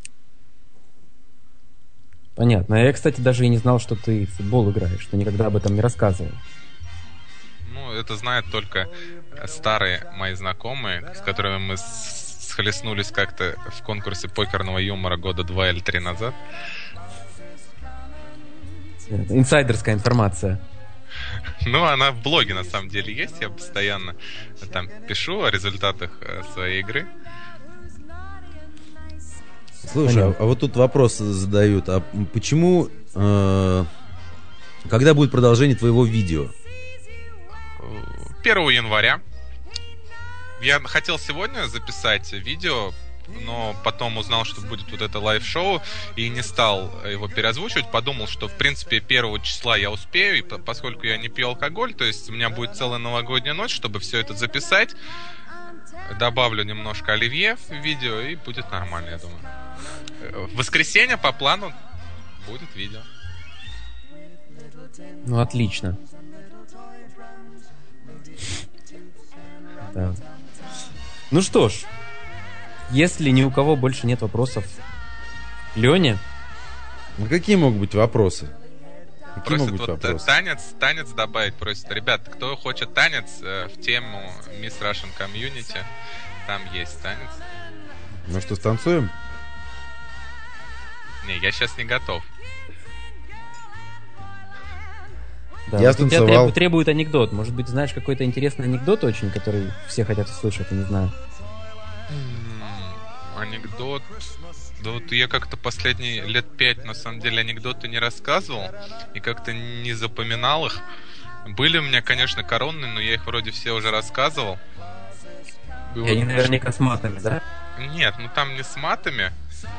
Понятно. Я, кстати, даже и не знал, что ты в футбол играешь, что никогда об этом не рассказывал. Это знают только старые мои знакомые, с которыми мы схлестнулись как-то в конкурсе покерного юмора года 2 или 3 назад. Инсайдерская информация. Она в блоге на самом деле есть. Я постоянно там пишу о результатах своей игры. Слушай, а вот тут вопрос задают. А почему... когда будет продолжение твоего видео? 1 января. Я хотел сегодня записать видео, но потом узнал, что будет вот это лайв-шоу, и не стал его переозвучивать. Подумал, что, в принципе, 1 числа я успею, и поскольку я не пью алкоголь, то есть у меня будет целая новогодняя ночь, чтобы все это записать. Добавлю немножко оливье в видео, и будет нормально, я думаю. В воскресенье по плану будет видео. Отлично. Да. Ну что ж, если ни у кого больше нет вопросов к Лене... Какие могут быть вопросы? Просят танец добавить просят. Ребят, кто хочет танец в тему Miss Russian Community, там есть танец. Ну что, станцуем? Не, я сейчас не готов. Да, я вот станцевал. Тебя требует анекдот. Может быть, знаешь какой-то интересный анекдот очень, который все хотят услышать, я не знаю. Анекдот... Да вот я как-то последние лет 5, на самом деле, анекдоты не рассказывал и как-то не запоминал их. Были у меня, конечно, коронные, но я их вроде все уже рассказывал. И они наверняка с матами, да? Нет, там не с матами.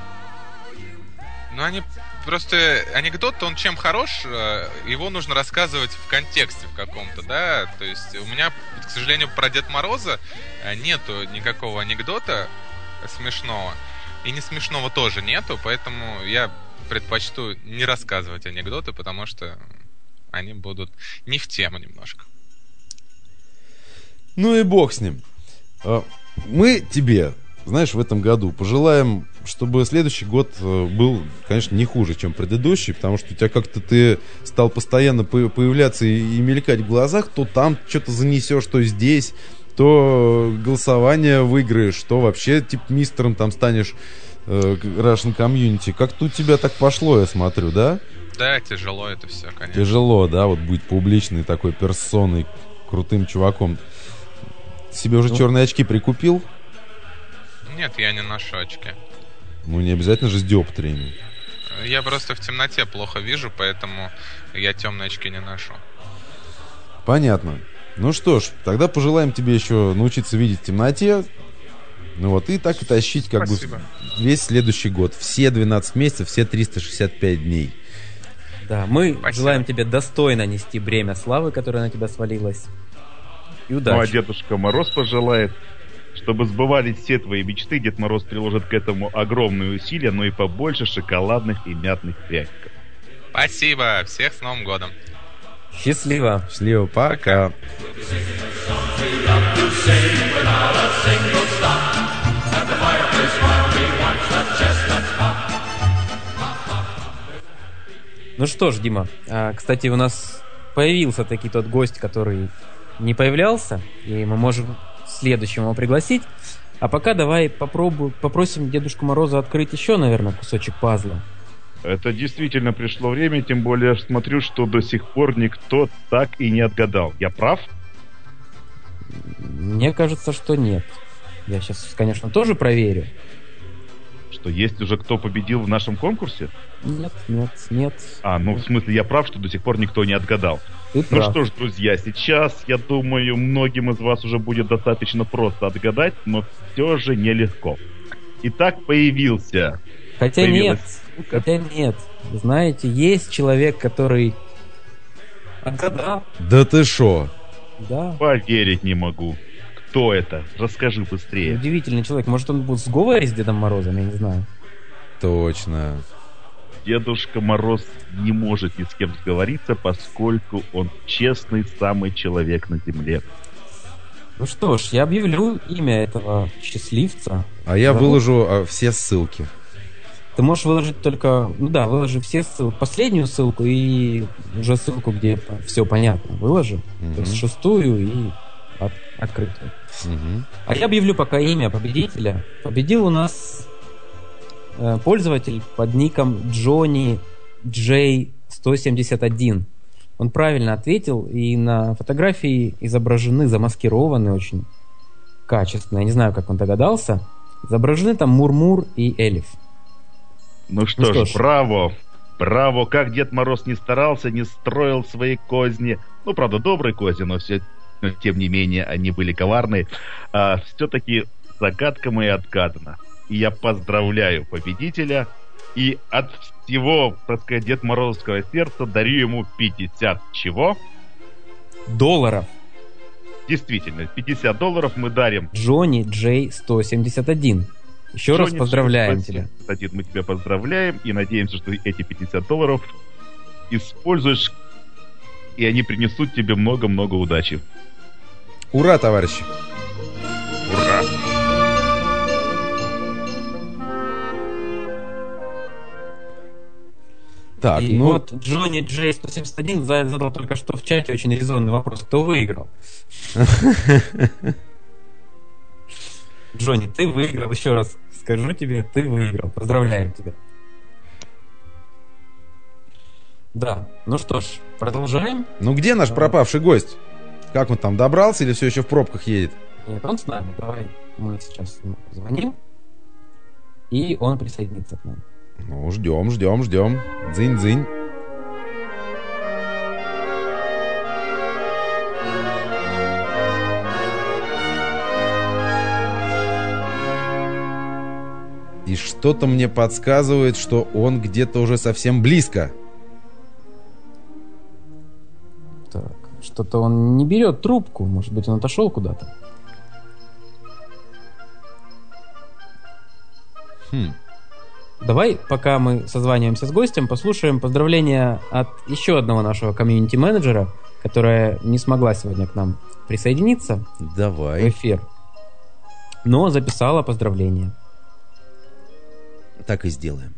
Но они просто... Анекдот, он чем хорош, его нужно рассказывать в контексте в каком-то, да? То есть у меня, к сожалению, про Дед Мороза нету никакого анекдота смешного. И не смешного тоже нету, поэтому я предпочту не рассказывать анекдоты, потому что они будут не в тему немножко. Ну и бог с ним. Мы тебе, знаешь, в этом году пожелаем, чтобы следующий год был, конечно, не хуже, чем предыдущий, потому что у тебя как-то ты стал постоянно появляться и мелькать в глазах, то там что-то занесешь, то здесь... то голосование выиграешь, то вообще типа мистером там станешь Russian Community. Как-то у тебя так пошло, я смотрю, да? Да, тяжело это все, конечно. Тяжело, да, вот быть публичной такой персоной, крутым чуваком. Себе уже черные очки прикупил? Нет, я не ношу очки. Не обязательно же с диоптриями. Я просто в темноте плохо вижу, поэтому я темные очки не ношу. Понятно. Ну что ж, тогда пожелаем тебе еще научиться видеть в темноте. И так и тащить как бы весь следующий год. Все 12 месяцев, все 365 дней. Да, мы желаем тебе достойно нести бремя славы, которое на тебя свалилось. И удачи. А Дедушка Мороз пожелает, чтобы сбывались все твои мечты. Дед Мороз приложит к этому огромные усилия, но и побольше шоколадных и мятных пряников. Спасибо. Всех с Новым годом. Счастливо. Счастливо, пока. Ну что ж, Дима, кстати, у нас появился таки тот гость, который не появлялся, и мы можем следующего его пригласить. А пока давай попросим Дедушку Мороза открыть еще, наверное, кусочек пазла. Это действительно пришло время, тем более я смотрю, что до сих пор никто так и не отгадал. Я прав? Мне кажется, что нет. Я сейчас, конечно, тоже проверю. Что есть уже кто победил в нашем конкурсе? Нет. В смысле, я прав, что до сих пор никто не отгадал. Ты прав. Ну что ж, друзья, сейчас, я думаю, многим из вас уже будет достаточно просто отгадать, но все же нелегко. Итак, появился. Хотя нет. Знаете, есть человек, который отгадал. Да ты шо? Да. Поверить не могу. Кто это? Расскажи быстрее. Удивительный человек. Может, он будет в сговоре с Дедом Морозом, я не знаю. Точно. Дедушка Мороз не может ни с кем сговориться, поскольку он честный самый человек на земле. Ну что ж, я объявлю имя этого счастливца. А я выложу все ссылки. Ты можешь выложить только... выложи все ссылки. Последнюю ссылку и уже ссылку, где все понятно. Выложи. То есть 6-ю и открытую. А я объявлю пока имя победителя. Победил у нас пользователь под ником Johnny J171. Он правильно ответил, и на фотографии изображены, замаскированы очень качественно. Я не знаю, как он догадался. Изображены там Мурмур и Эльф. Ну что ж, браво! Браво! Как Дед Мороз не старался, не строил свои козни. Ну, правда, добрые козни, но тем не менее, они были коварные. Все-таки загадка моя отгадана. И я поздравляю победителя. И от всего, так сказать, Дед Морозовского сердца дарю ему 50 чего? Долларов. Действительно, $50 мы дарим. Johnny J171. Еще раз поздравляем тебя. Мы тебя поздравляем и надеемся, что эти $50 используешь, и они принесут тебе много-много удачи. Ура, товарищи! Ура! Так, и вот Johnny J171 задал только что в чате очень резонный вопрос. Кто выиграл? Джонни, ты выиграл. Еще раз скажу тебе, ты выиграл. Поздравляем тебя. Да, ну что ж, продолжаем. Ну где наш пропавший гость? Как он там, добрался или все еще в пробках едет? Нет, он с нами. Давай мы сейчас ему позвоним, и он присоединится к нам. Ну, ждем. Дзынь-дзынь. И что-то мне подсказывает, что он где-то уже совсем близко. Так, что-то он не берет трубку. Может быть, он отошел куда-то. Давай, пока мы созваниваемся с гостем, послушаем поздравления от еще одного нашего комьюнити-менеджера, которая не смогла сегодня к нам присоединиться. Давай. В эфир. Но записала поздравления. Так и сделаем.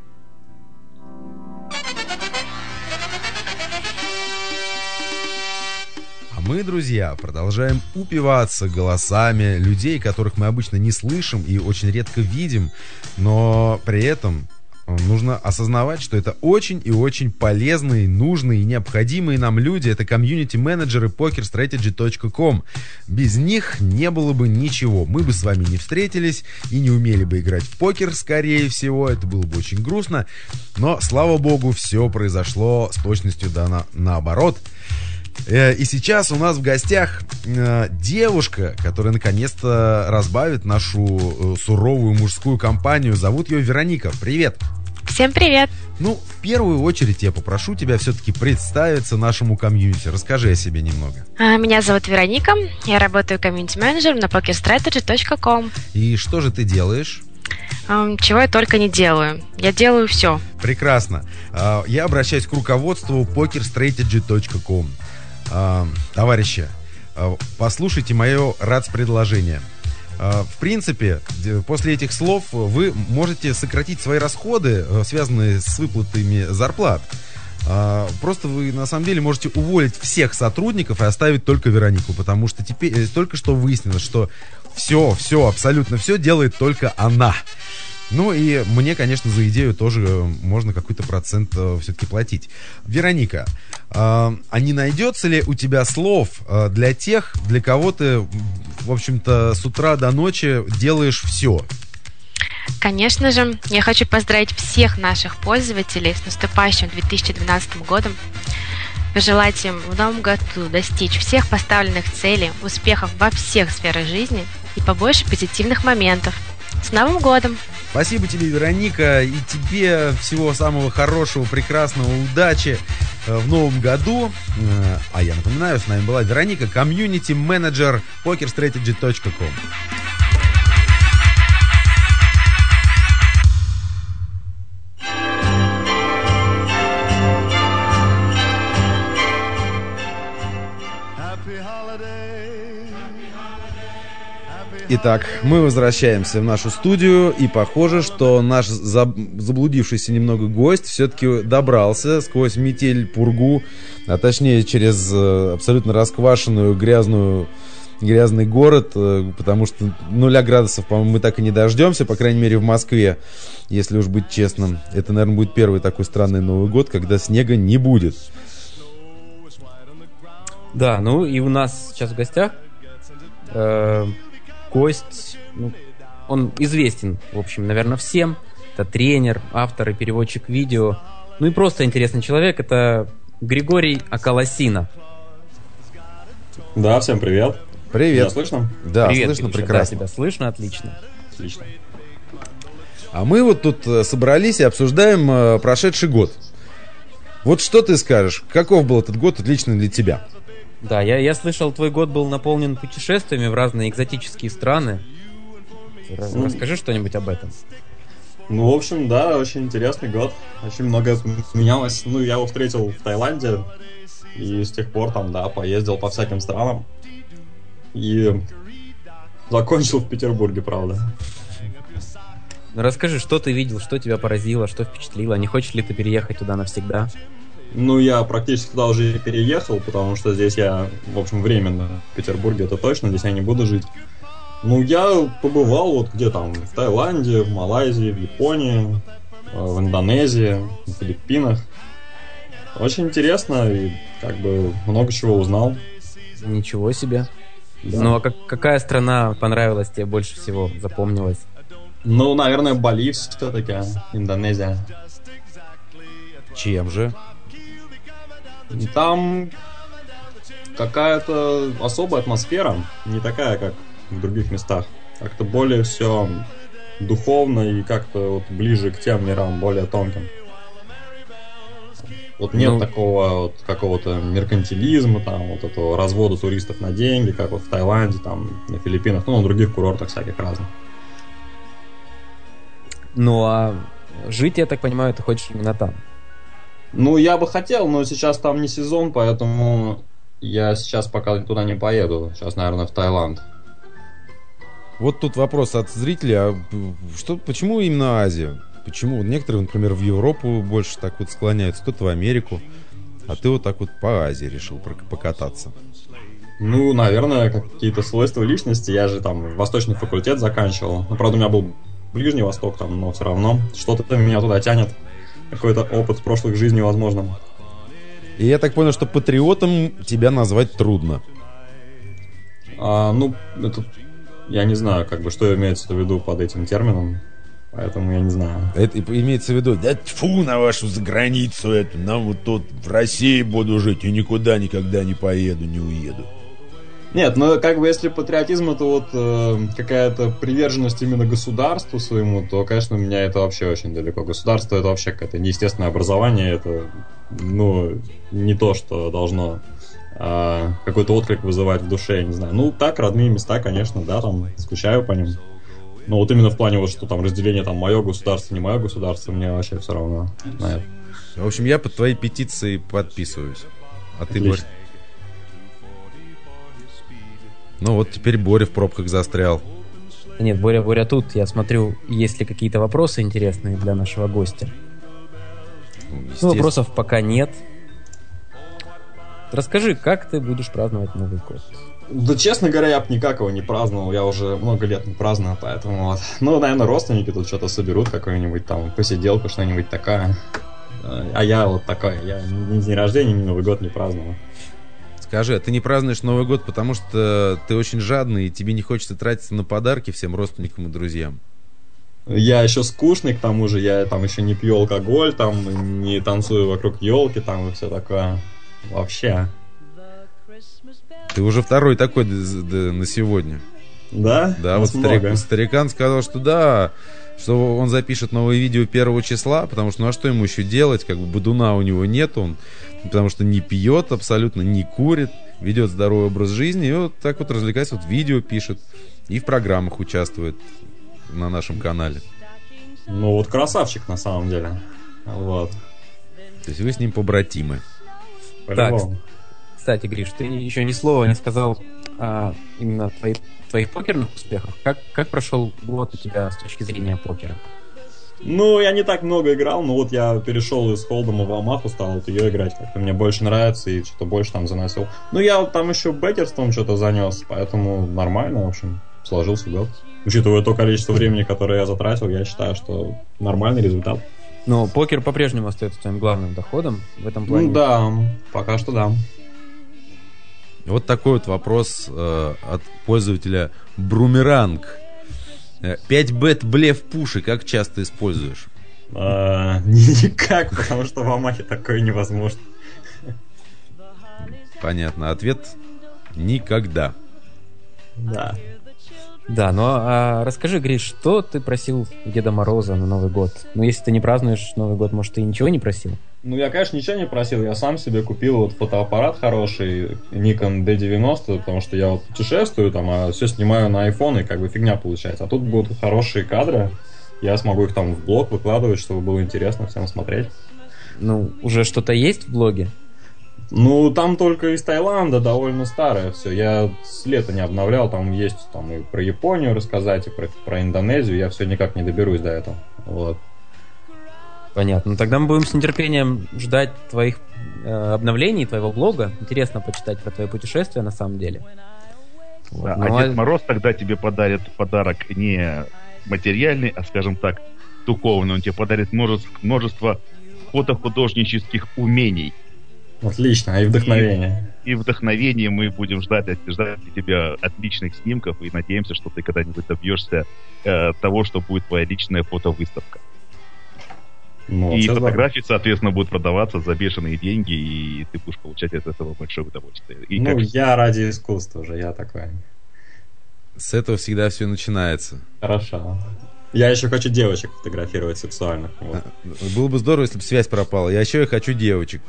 А мы, друзья, продолжаем упиваться голосами людей, которых мы обычно не слышим и очень редко видим, но при этом нужно осознавать, что это очень и очень полезные, нужные и необходимые нам люди. Это комьюнити-менеджеры pokerstrategy.com. Без них не было бы ничего. Мы бы с вами не встретились и не умели бы играть в покер, скорее всего. Это было бы очень грустно. Но, слава богу, все произошло с точностью да наоборот. И сейчас у нас в гостях девушка, которая наконец-то разбавит нашу суровую мужскую компанию. Зовут ее Вероника. Привет! Всем привет! Ну, в первую очередь я попрошу тебя все-таки представиться нашему комьюнити. Расскажи о себе немного. Меня зовут Вероника. Я работаю комьюнити-менеджером на pokerstrategy.com. И что же ты делаешь? Чего я только не делаю. Я делаю все. Прекрасно. Я обращаюсь к руководству pokerstrategy.com. Товарищи, послушайте мое РАЦ-предложение. В принципе, после этих слов вы можете сократить свои расходы, связанные с выплатами зарплат. Просто вы, на самом деле, можете уволить всех сотрудников и оставить только Веронику, потому что теперь только что выяснилось, что все, абсолютно все делает только она. Ну и мне, конечно, за идею тоже можно какой-то процент все-таки платить. Вероника, а не найдется ли у тебя слов для тех, для кого ты, в общем-то, с утра до ночи делаешь все? Конечно же, я хочу поздравить всех наших пользователей с наступающим 2012 годом. Пожелать им в новом году достичь всех поставленных целей, успехов во всех сферах жизни и побольше позитивных моментов. С Новым годом! Спасибо тебе, Вероника, и тебе всего самого хорошего, прекрасного, удачи в новом году. А я напоминаю, с нами была Вероника, комьюнити-менеджер pokerstrategy.com. Итак, мы возвращаемся в нашу студию, и похоже, что наш заблудившийся немного гость все-таки добрался сквозь метель, пургу, а точнее через абсолютно расквашенную грязный город, потому что 0 градусов, по-моему, мы так и не дождемся, по крайней мере в Москве, если уж быть честным. Это, наверное, будет первый такой странный Новый год, когда снега не будет. Да, ну и у нас сейчас в гостях гость, он известен, в общем, наверное, всем. Это тренер, автор и переводчик видео. Ну и просто интересный человек. Это Григорий Околосина. Да, всем привет. Привет. Меня слышно? Да, привет, слышно, Гриша, прекрасно. Да, тебя слышно, отлично. Отлично. А мы вот тут собрались и обсуждаем прошедший год. Вот что ты скажешь? Каков был этот год лично для тебя? Да, я слышал, твой год был наполнен путешествиями в разные экзотические страны. Расскажи что-нибудь об этом. Ну, в общем, да, очень интересный год. Очень много менялось. Ну, я его встретил в Таиланде. И с тех пор там, да, поездил по всяким странам. И закончил в Петербурге, правда. Ну, расскажи, что ты видел, что тебя поразило, что впечатлило. Не хочешь ли ты переехать туда навсегда? Ну, я практически туда уже и переехал, потому что здесь я, в общем, временно в Петербурге, это точно, здесь я не буду жить. Ну, я побывал вот где там, в Таиланде, в Малайзии, в Японии, в Индонезии, на Филиппинах. Очень интересно и как бы много чего узнал. Ничего себе. Да. Ну, а какая страна понравилась тебе больше всего, запомнилась? Ну, наверное, Бали все-таки, Индонезия. Чем же? Там какая-то особая атмосфера, не такая, как в других местах. Как-то более все духовно и как-то вот ближе к тем мирам, более тонким. Вот нет такого вот какого-то меркантилизма, там, вот этого развода туристов на деньги, как вот в Таиланде, там, на Филиппинах, ну, на других курортах всяких разных. Ну, а жить, я так понимаю, ты хочешь именно там? Ну, я бы хотел, но сейчас там не сезон, поэтому я сейчас пока туда не поеду. Сейчас, наверное, в Таиланд. Вот тут вопрос от зрителя. Почему именно Азия? Почему? Некоторые, например, в Европу больше так вот склоняются, кто-то в Америку, а ты вот так вот по Азии решил покататься. Ну, наверное, какие-то свойства личности. Я же там восточный факультет заканчивал. Ну, правда, у меня был Ближний Восток там, но все равно что-то меня туда тянет. Какой-то опыт прошлых жизней, возможно. И я так понял, что патриотом тебя назвать трудно. Ну, это... Я не знаю, как бы, что имеется в виду под этим термином. Поэтому я не знаю. Это имеется в виду, да тьфу на вашу заграницу эту, нам вот тут в России буду жить и никуда никогда не поеду, не уеду. Нет, ну как бы если патриотизм это вот какая-то приверженность именно государству своему, то, конечно, у меня это вообще очень далеко. Государство это вообще какое-то неестественное образование, это, ну, не то, что должно какой-то отклик вызывать в душе, я не знаю. Ну, так, родные места, конечно, да, там, скучаю по ним. Но вот именно в плане вот, что там разделение, там, мое государство, не мое государство, мне вообще все равно на это. В общем, я под твоей петицией подписываюсь. А ты, Боря? Ну вот теперь Боря в пробках застрял. Нет, Боря тут. Я смотрю, есть ли какие-то вопросы интересные для нашего гостя. Ну, вопросов пока нет. Расскажи, как ты будешь праздновать Новый год? Да, честно говоря, я бы никак его не праздновал. Я уже много лет не праздную, поэтому вот. Ну, наверное, родственники тут что-то соберут, какую-нибудь там посиделку, что-нибудь такая. А я вот такой. Я ни день рождения, ни Новый год не праздновал. Скажи, а ты не празднуешь Новый год, потому что ты очень жадный, и тебе не хочется тратиться на подарки всем родственникам и друзьям? Я еще скучный, к тому же, я там еще не пью алкоголь, там не танцую вокруг елки, там и все такое. Вообще. Ты уже второй такой на сегодня. Да? Да, вот старикан сказал, что да, что он запишет новое видео 1 числа, потому что, ну а что ему еще делать, как бы бодуна у него нет, он, потому что не пьет абсолютно, не курит, ведет здоровый образ жизни, и вот так вот развлекается, вот видео пишет и в программах участвует на нашем канале. Ну вот красавчик на самом деле. Вот. То есть вы с ним побратимы. Так, кстати, Гриш, ты еще ни слова не сказал именно о твоих покерных успехах. Как прошел год у тебя с точки зрения покера? Ну, я не так много играл, но вот я перешел из Холдома в Амаху, стал вот ее играть, как-то мне больше нравится и что-то больше там заносил. Ну, я вот там еще бекерством что-то занес, поэтому нормально, в общем, сложился год. Учитывая то количество времени, которое я затратил, я считаю, что нормальный результат. Но покер по-прежнему остается твоим главным доходом в этом плане? Ну да, пока что да. Вот такой вот вопрос от пользователя Брумеранг. 5-бет блеф пуши как часто используешь? Никак, потому что в Амахе такое невозможно. Понятно. Ответ никогда. Да. Да, но расскажи, Гриш, что ты просил Деда Мороза на Новый год? Ну, если ты не празднуешь Новый год, может, ты ничего не просил? Ну, я, конечно, ничего не просил. Я сам себе купил вот фотоаппарат хороший, Nikon D90, потому что я вот путешествую там, а все снимаю на iPhone, и как бы фигня получается. А тут будут хорошие кадры, я смогу их там в блог выкладывать, чтобы было интересно всем смотреть. Ну, уже что-то есть в блоге? Ну, там только из Таиланда, довольно старое все. Я с лета не обновлял, там есть там и про Японию рассказать, и про Индонезию. Я все никак не доберусь до этого. Вот. Понятно. Тогда мы будем с нетерпением ждать твоих обновлений, твоего блога. Интересно почитать про твои путешествия на самом деле. Да, а Дед Мороз тогда тебе подарит подарок не материальный, а, скажем так, духовный. Он тебе подарит множество фотохудожнических умений. Отлично, и вдохновение. И вдохновение мы будем ждать от тебя отличных снимков и надеемся, что ты когда-нибудь добьешься того, что будет твоя личная фотовыставка. Ну, и фотографии, соответственно, будут продаваться за бешеные деньги, и ты будешь получать от этого большое удовольствие. И ну, я ради искусства уже, я такой. С этого всегда все начинается. Хорошо. Я еще хочу девочек фотографировать сексуальных. Вот. Было бы здорово, если бы связь пропала. Я еще хочу девочек.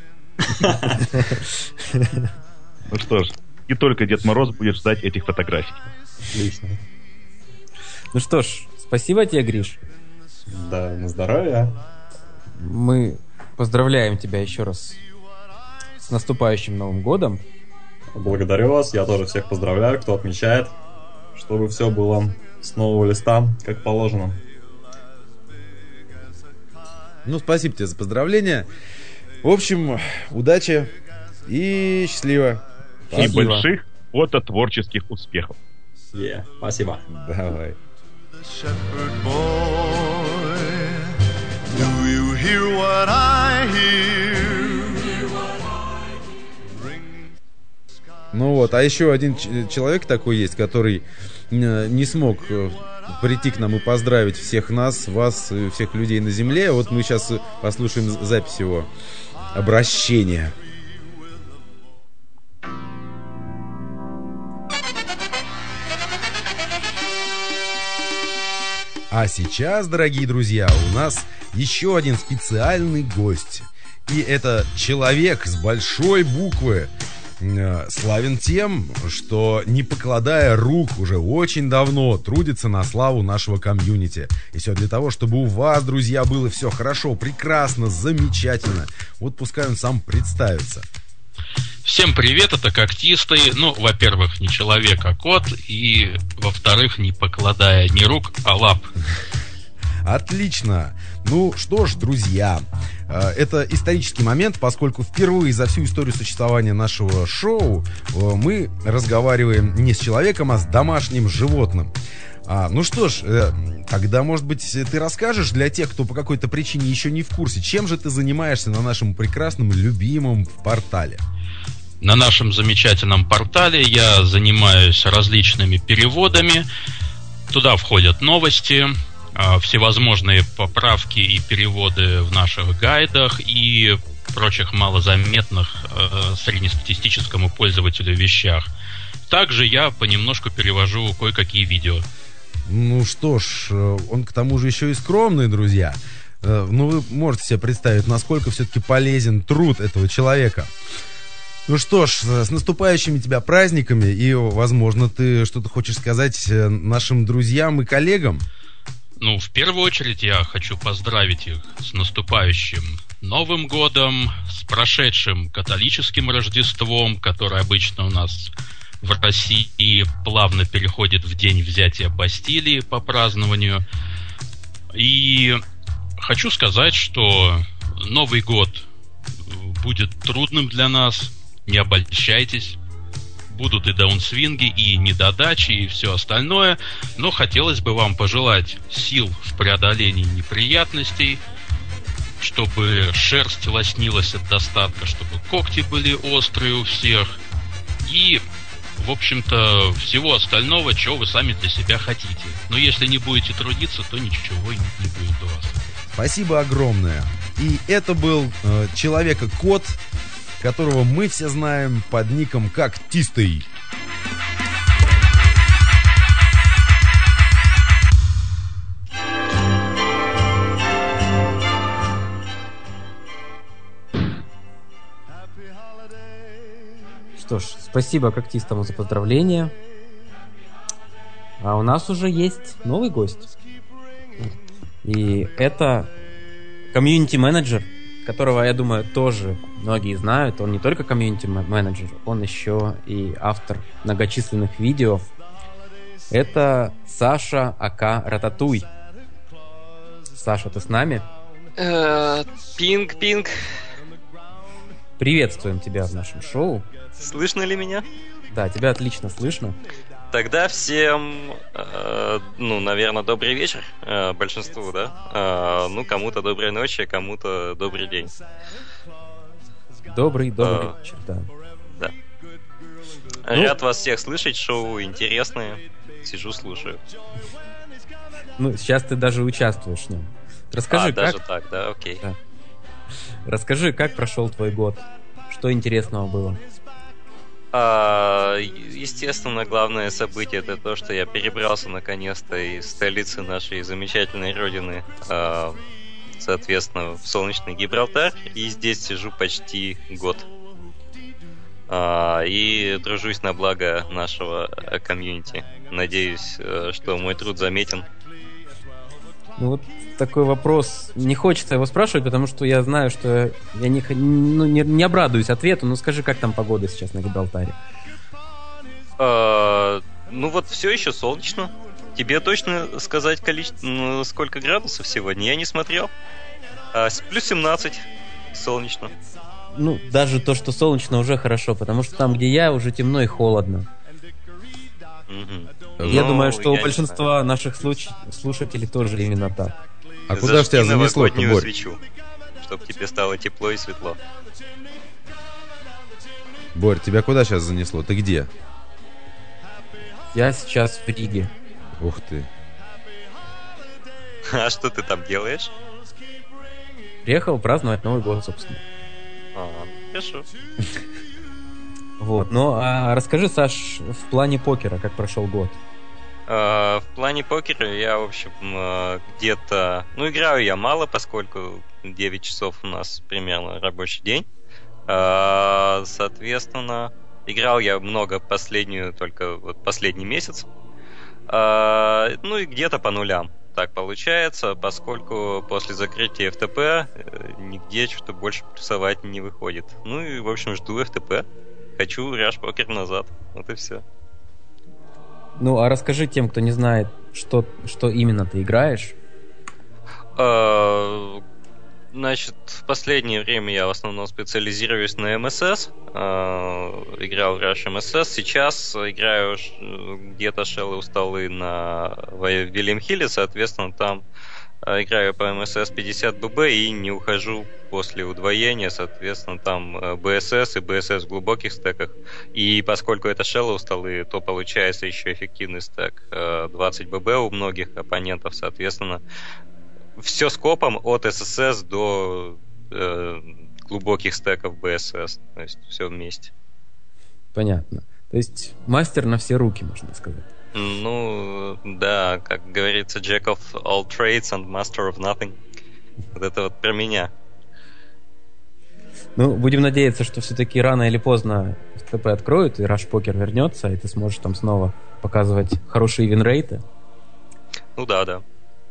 Ну что ж, и только Дед Мороз будет ждать этих фотографий. Отлично. Ну что ж, спасибо тебе, Гриш. Да, на здоровье. Мы поздравляем тебя еще раз с наступающим Новым годом. Благодарю вас, я тоже всех поздравляю, кто отмечает, чтобы все было с нового листа, как положено. Ну, спасибо тебе за поздравления. В общем, удачи и счастливо. И больших фототворческих успехов. Спасибо. Давай. Ну вот, а еще один человек такой есть, который не смог прийти к нам и поздравить всех нас, вас, всех людей на земле. Вот мы сейчас послушаем запись его обращения. А сейчас, дорогие друзья, у нас еще один специальный гость. И это человек с большой буквы. славен тем, что, не покладая рук, уже очень давно трудится на славу нашего комьюнити. И все для того, чтобы у вас, друзья, было все хорошо, прекрасно, замечательно. Вот пускай он сам представится. Всем привет, это Когтистый. Ну, во-первых, не человек, а кот. И, во-вторых, не покладая ни рук, а лап. Отлично. Ну что ж, друзья, это исторический момент, поскольку впервые за всю историю существования нашего шоу мы разговариваем не с человеком, а с домашним животным. Ну что ж, тогда, может быть, ты расскажешь для тех, кто по какой-то причине еще не в курсе, чем же ты занимаешься на нашем прекрасном, любимом портале? На нашем замечательном портале я занимаюсь различными переводами. Туда входят новости, всевозможные поправки и переводы в наших гайдах и прочих малозаметных среднестатистическому пользователю вещах. Также я понемножку перевожу кое-какие видео. Ну что ж, он к тому же еще и скромный, друзья. Ну вы можете себе представить, насколько все-таки полезен труд этого человека. Ну что ж, с наступающими тебя праздниками, и, возможно, ты что-то хочешь сказать нашим друзьям и коллегам? Ну, в первую очередь я хочу поздравить их с наступающим Новым годом, с прошедшим католическим Рождеством, которое обычно у нас в России плавно переходит в день взятия Бастилии по празднованию. И хочу сказать, что Новый год будет трудным для нас, не обольщайтесь. Будут и даунсвинги, и недодачи, и все остальное. Но хотелось бы вам пожелать сил в преодолении неприятностей, чтобы шерсть лоснилась от достатка, чтобы когти были острые у всех. И, в общем-то, всего остального, чего вы сами для себя хотите. Но если не будете трудиться, то ничего не будет у вас. Спасибо огромное. И это был Человека-кот, которого мы все знаем под ником Когтистый. Что ж, спасибо Когтистому за поздравления. А у нас уже есть новый гость. И это комьюнити-менеджер, которого, я думаю, тоже многие знают. Он не только комьюнити-менеджер, он еще и автор многочисленных видео. Это Саша АК Рататуй. Саша, ты с нами? Пинг. Приветствуем тебя в нашем шоу. Слышно ли меня? Да, тебя отлично слышно. Тогда всем, наверное, добрый вечер, большинству, да? Кому-то доброй ночи, кому-то добрый день. Добрый вечер, да. Да. Рад вас всех слышать, шоу интересное. Сижу, слушаю. Ну, сейчас ты даже участвуешь в нем. Расскажи, даже так, да, окей. Да. Расскажи, как прошел твой год? Что интересного было? Естественно, главное событие — это то, что я перебрался наконец-то из столицы нашей замечательной родины, соответственно, в солнечный Гибралтар, и здесь сижу почти год. И тружусь на благо нашего комьюнити. Надеюсь, что мой труд заметен. Ну вот такой вопрос. Не хочется его спрашивать, потому что я знаю, что я не обрадуюсь ответу. Ну скажи, как там погода сейчас на Гибралтаре? Все еще солнечно. Тебе точно сказать количество, сколько градусов сегодня? Я не смотрел. Плюс 17. Солнечно. Ну, даже то, что солнечно, уже хорошо, потому что там, где я, уже темно и холодно. Я думаю, что у большинства наших слушателей тоже именно так. А куда же тебя занесло-то, Борь? Свечу, чтобы тебе стало тепло и светло. Борь, тебя куда сейчас занесло? Ты где? Я сейчас в Риге. Ух ты. А что ты там делаешь? Приехал праздновать Новый год, собственно. Хорошо. Вот, а расскажи, Саш, в плане покера, как прошел год? В плане покера я, в общем, где-то... играю я мало, поскольку 9 часов у нас примерно рабочий день. Соответственно, Играл я много только вот последний месяц. Ну и где-то по нулям. Так получается, поскольку после закрытия FTP нигде что-то больше плюсовать не выходит. Ну и, в общем, жду FTP. Хочу Rush Poker назад. Вот и все. Ну, а расскажи тем, кто не знает, что именно ты играешь. Значит, в последнее время я в основном специализируюсь на МСС. Играл в Rush MSS. Сейчас играю где-то Shell усталы на Вильям Хилле. Соответственно, там играю по МСС 50ББ и не ухожу после удвоения. Соответственно, там БСС и БСС в глубоких стеках. И поскольку это Shell усталы, то получается еще эффективный стек 20ББ у многих оппонентов. Соответственно, все скопом от ССС до глубоких стеков БСС. То есть все вместе. Понятно. То есть мастер на все руки, можно сказать. Ну, да, как говорится, Jack of all trades and master of nothing. Вот это вот про меня. Ну, будем надеяться, что все-таки рано или поздно FTP откроют, и Rush Poker вернется, и ты сможешь там снова показывать хорошие винрейты. Ну да.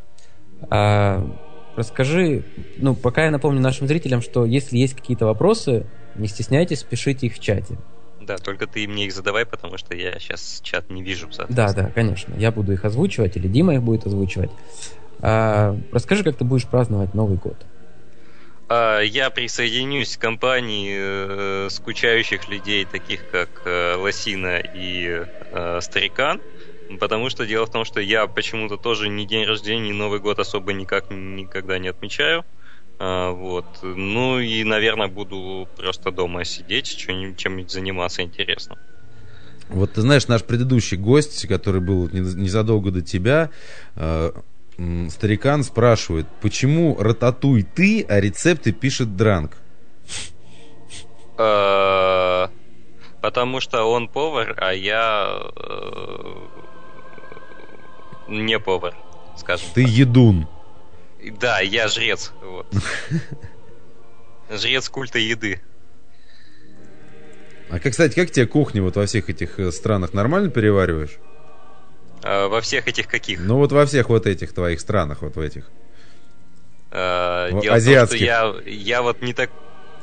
Расскажи, пока я напомню нашим зрителям, что если есть какие-то вопросы, не стесняйтесь, пишите их в чате. Да, только ты мне их задавай, потому что я сейчас чат не вижу. Да, конечно. Я буду их озвучивать, или Дима их будет озвучивать. Расскажи, как ты будешь праздновать Новый год. Я присоединюсь к компании скучающих людей, таких как Лосина и Старикан. Потому что дело в том, что я почему-то тоже ни день рождения, ни Новый год особо никогда не отмечаю. Вот. Ну и, наверное, буду просто дома сидеть, чем-нибудь заниматься интересно. Вот ты знаешь, наш предыдущий гость, который был незадолго до тебя, Старикан спрашивает, почему рататуй ты, а рецепты пишет Дранк? Потому что он повар, а я не повар, скажем. Ты едун. Да, я жрец. Вот. Жрец культа еды. А кстати, как тебе кухня вот во всех этих странах нормально перевариваешь? Во всех этих каких? Ну вот во всех вот этих твоих странах, вот в этих. Дело азиатских. В том, что я вот не так...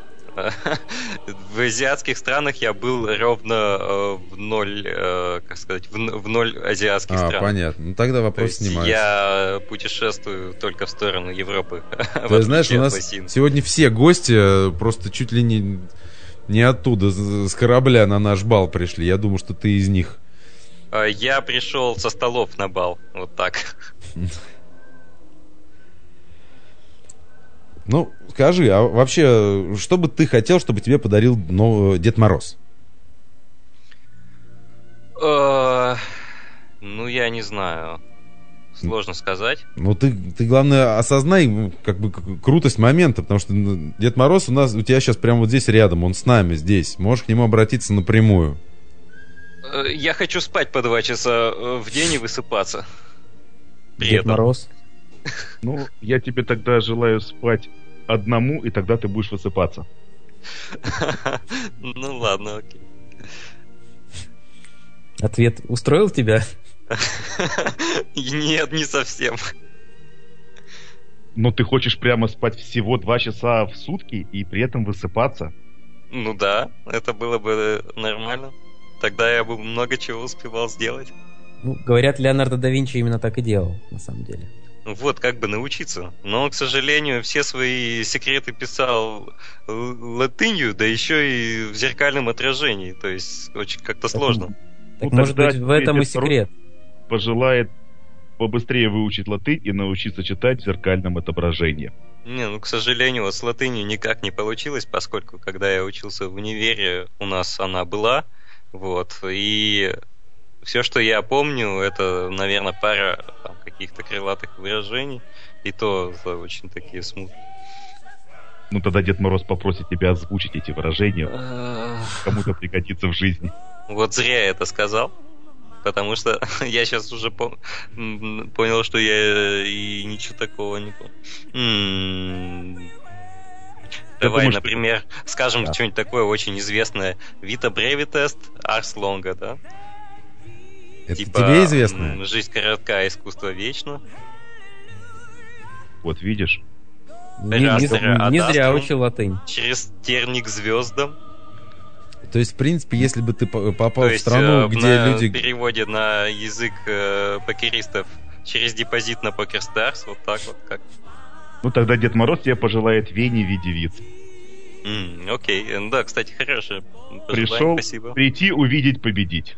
В азиатских странах я был ровно в ноль, в ноль азиатских стран. Понятно. Ну тогда вопрос снимается. Я путешествую только в сторону Европы. Ты знаешь, у нас сегодня все гости просто чуть ли не оттуда, с корабля на наш бал пришли. Я думаю, что ты из них. Я пришел со столов на бал. Вот так. Ну, скажи, а вообще, что бы ты хотел, чтобы тебе подарил Дед Мороз? Ну, я не знаю. Сложно сказать. Ну, ты главное, осознай, как бы, крутость момента, потому что Дед Мороз у тебя сейчас прямо вот здесь рядом, он с нами здесь. Можешь к нему обратиться напрямую. Я хочу спать по 2 часа в день и высыпаться. Дед Мороз? Ну, я тебе тогда желаю спать одному, и тогда ты будешь высыпаться. Ну ладно, окей. Ответ устроил тебя? Нет, не совсем. Но ты хочешь прямо спать всего 2 часа в сутки и при этом высыпаться? Ну да, это было бы нормально. Тогда я бы много чего успевал сделать. Ну, говорят, Леонардо да Винчи именно так и делал, на самом деле. Вот, как бы научиться. Но, к сожалению, все свои секреты писал латынью, да еще и в зеркальном отражении. То есть, очень как-то сложно. Так, может быть, в этом и секрет. Пожелает побыстрее выучить латынь и научиться читать в зеркальном отображении. Не, ну, к сожалению, вот с латынью никак не получилось, поскольку, когда я учился в универе, у нас она была. Вот, и... Все, что я помню, это, наверное, пара каких-то крылатых выражений. И то очень такие смутные. Ну, тогда Дед Мороз попросит тебя озвучить эти выражения. Кому-то пригодится в жизни. Вот зря я это сказал. Потому что я сейчас уже понял, что я и ничего такого не помню. Давай, например, скажем что-нибудь такое очень известное. Vita Brevi Test, Ars Longa, да? Это типа, тебе известно? Жизнь коротка, искусство вечно. Вот видишь. Не зря учил латынь. Через терник звездам. То есть, в принципе, если бы ты попал в страну, где люди... В переводе на язык покеристов через депозит на PokerStars, вот так вот как. Ну, тогда Дед Мороз тебе пожелает Вене в виде виц. Окей. Да, кстати, хорошее. Пришел спасибо. Прийти, увидеть, победить.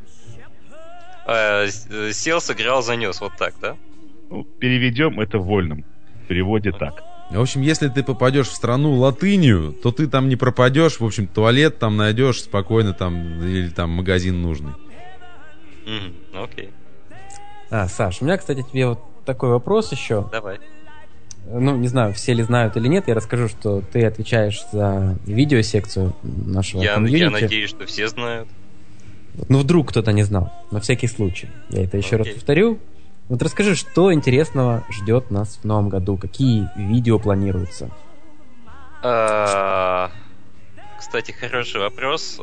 Сел, сыграл, занес. Вот так, да? Ну, переведем это в вольном переводе так. В общем, если ты попадешь в страну латынью, то ты там не пропадешь. В общем, туалет там найдешь спокойно там, или там магазин нужный. Окей. Саш, у меня, кстати, тебе вот такой вопрос еще. Давай. Ну, не знаю, все ли знают или нет, я расскажу, что ты отвечаешь за видеосекцию нашего комьюнити. Я надеюсь, что все знают. Ну, вдруг кто-то не знал, на всякий случай. Я это еще раз повторю. Вот расскажи, что интересного ждет нас в новом году? Какие видео планируются? Кстати, хороший вопрос.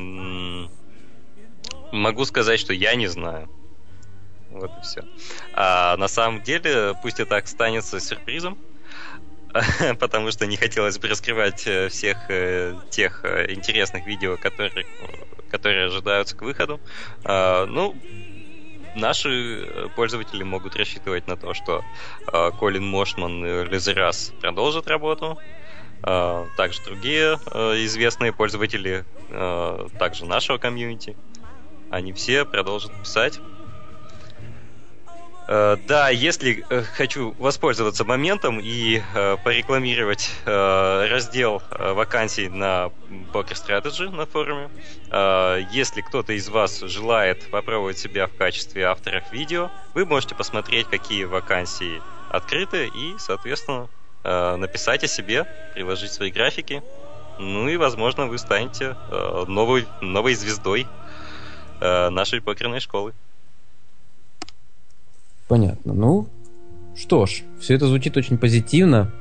Могу сказать, что я не знаю. Вот и все. А на самом деле, пусть это останется сюрпризом, потому что не хотелось бы раскрывать всех тех интересных видео, которые ожидаются к выходу. Ну, наши пользователи могут рассчитывать на то, что Колин Мошман и Лизерас продолжат работу. Также другие известные пользователи, также нашего комьюнити, они все продолжат писать. Да, если хочу воспользоваться моментом и порекламировать раздел вакансий на Poker Strategy на форуме. Если кто-то из вас желает попробовать себя в качестве авторов видео, вы можете посмотреть, какие вакансии открыты, и, соответственно, написать о себе, приложить свои графики. Ну и, возможно, вы станете новой звездой нашей покерной школы. Понятно. Ну, что ж, все это звучит очень позитивно.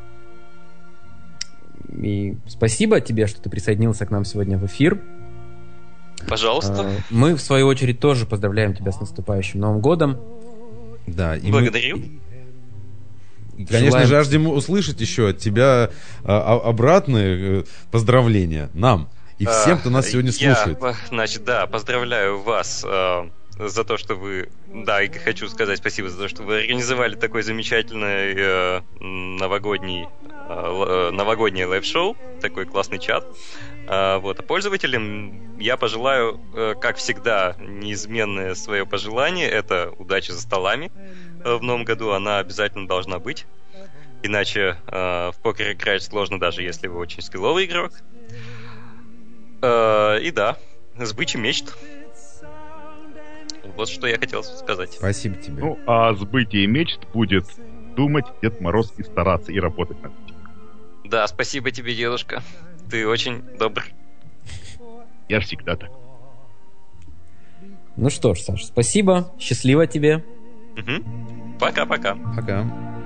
И спасибо тебе, что ты присоединился к нам сегодня в эфир. Пожалуйста. Мы, в свою очередь, тоже поздравляем тебя с наступающим Новым годом. Да, и благодарю. И, конечно, жаждем услышать еще от тебя обратные поздравления нам и всем, кто нас сегодня слушает. Значит, да, поздравляю вас за то, что вы... Да, и хочу сказать спасибо за то, что вы организовали такой замечательный новогоднее лайв-шоу, такой классный чат. Вот. А пользователям я пожелаю, как всегда, неизменное свое пожелание. Это удачи за столами в новом году. Она обязательно должна быть. Иначе в покер играть сложно, даже если вы очень скилловый игрок. И да, сбычи мечт. Вот что я хотел сказать. Спасибо тебе. Ну, а сбытие мечт будет думать Дед Мороз и стараться, и работать над этим. Да, спасибо тебе, дедушка. Ты очень добр. Я всегда так. Ну что ж, Саш, спасибо. Счастливо тебе. Пока-пока. Пока.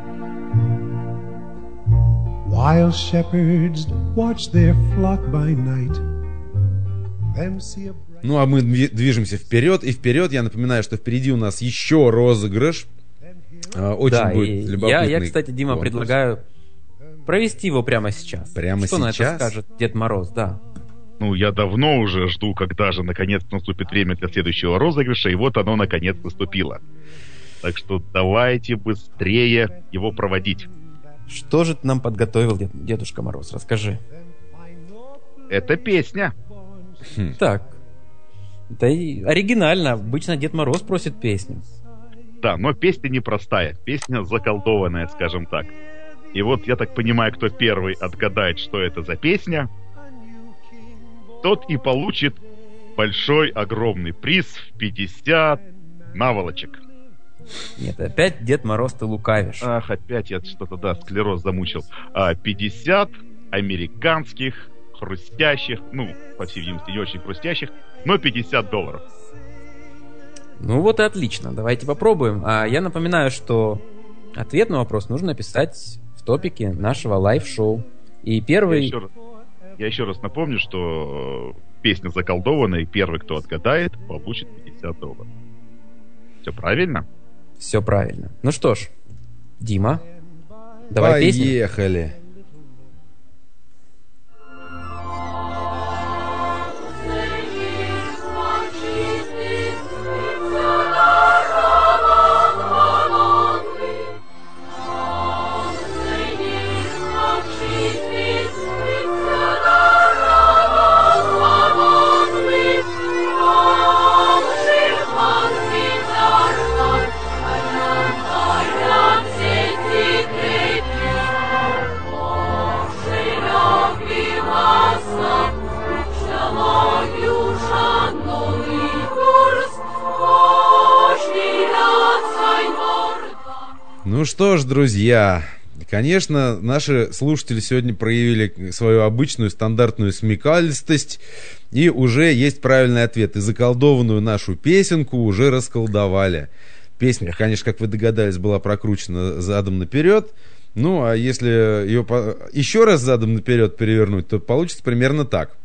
While shepherds watch their flock by night, them see a... Ну, а мы движемся вперед, и вперед. Я напоминаю, что впереди у нас еще розыгрыш. Очень будет любопытный. Я, кстати, Дима, предлагаю провести его прямо сейчас. Прямо что сейчас? Что на это скажет Дед Мороз, да. Ну, я давно уже жду, когда же наконец наступит время для следующего розыгрыша, и вот оно наконец наступило. Так что давайте быстрее его проводить. Что же ты нам подготовил, Дедушка Мороз? Расскажи. Это песня. Так. Это и оригинально. Обычно Дед Мороз просит песню. Да, но песня непростая. Песня заколдованная, скажем так. И вот, я так понимаю, кто первый отгадает, что это за песня, тот и получит большой, огромный приз в 50 наволочек. Нет, опять Дед Мороз, ты лукавишь. Ах, опять я что-то, да, склероз замучил. 50 американских хрустящих, ну, по всей видимости, не очень хрустящих, но $50. Ну вот и отлично, давайте попробуем. А я напоминаю, что ответ на вопрос нужно написать в топике нашего лайв-шоу. И первый Я еще раз напомню, что песня заколдованная, и первый, кто отгадает, получит $50. Все правильно? Все правильно. Ну что ж, Дима, давай песню. Поехали. Ну что ж, друзья, конечно, наши слушатели сегодня проявили свою обычную стандартную смекалистость, и уже есть правильный ответ. И заколдованную нашу песенку уже расколдовали. Песня, конечно, как вы догадались, была прокручена задом наперед. Ну, а если ее еще раз задом наперед перевернуть, то получится примерно так.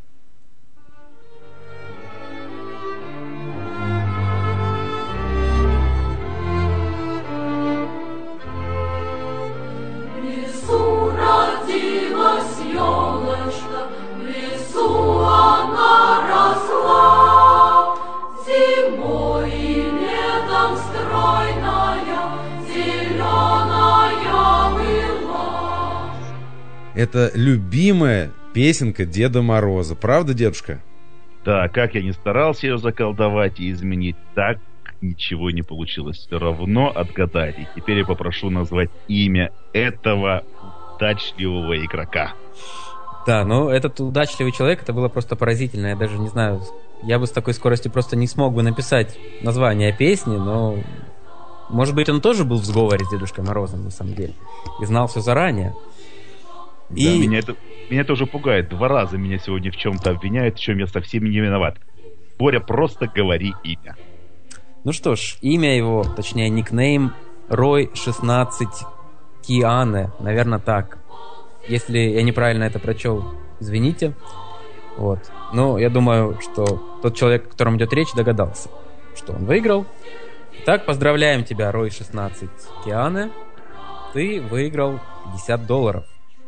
Это любимая песенка Деда Мороза. Правда, дедушка? Да, как я не старался ее заколдовать и изменить, так ничего не получилось. Все равно отгадали. И теперь я попрошу назвать имя этого удачливого игрока. Да, но этот удачливый человек, это было просто поразительно. Я даже не знаю, я бы с такой скоростью просто не смог бы написать название песни, но... Может быть, он тоже был в сговоре с Дедушкой Морозом, на самом деле. И знал все заранее. Да, меня это уже пугает. 2 раза меня сегодня в чем-то обвиняют, в чем я совсем не виноват. Боря, просто говори имя. Ну что ж, имя его, точнее никнейм, Рой 16 Киане, наверное, так. Если я неправильно это прочел, извините. Вот. Но я думаю, что тот человек, о котором идет речь, догадался, что он выиграл. Итак, поздравляем тебя, Рой 16 Киане. Ты выиграл $50.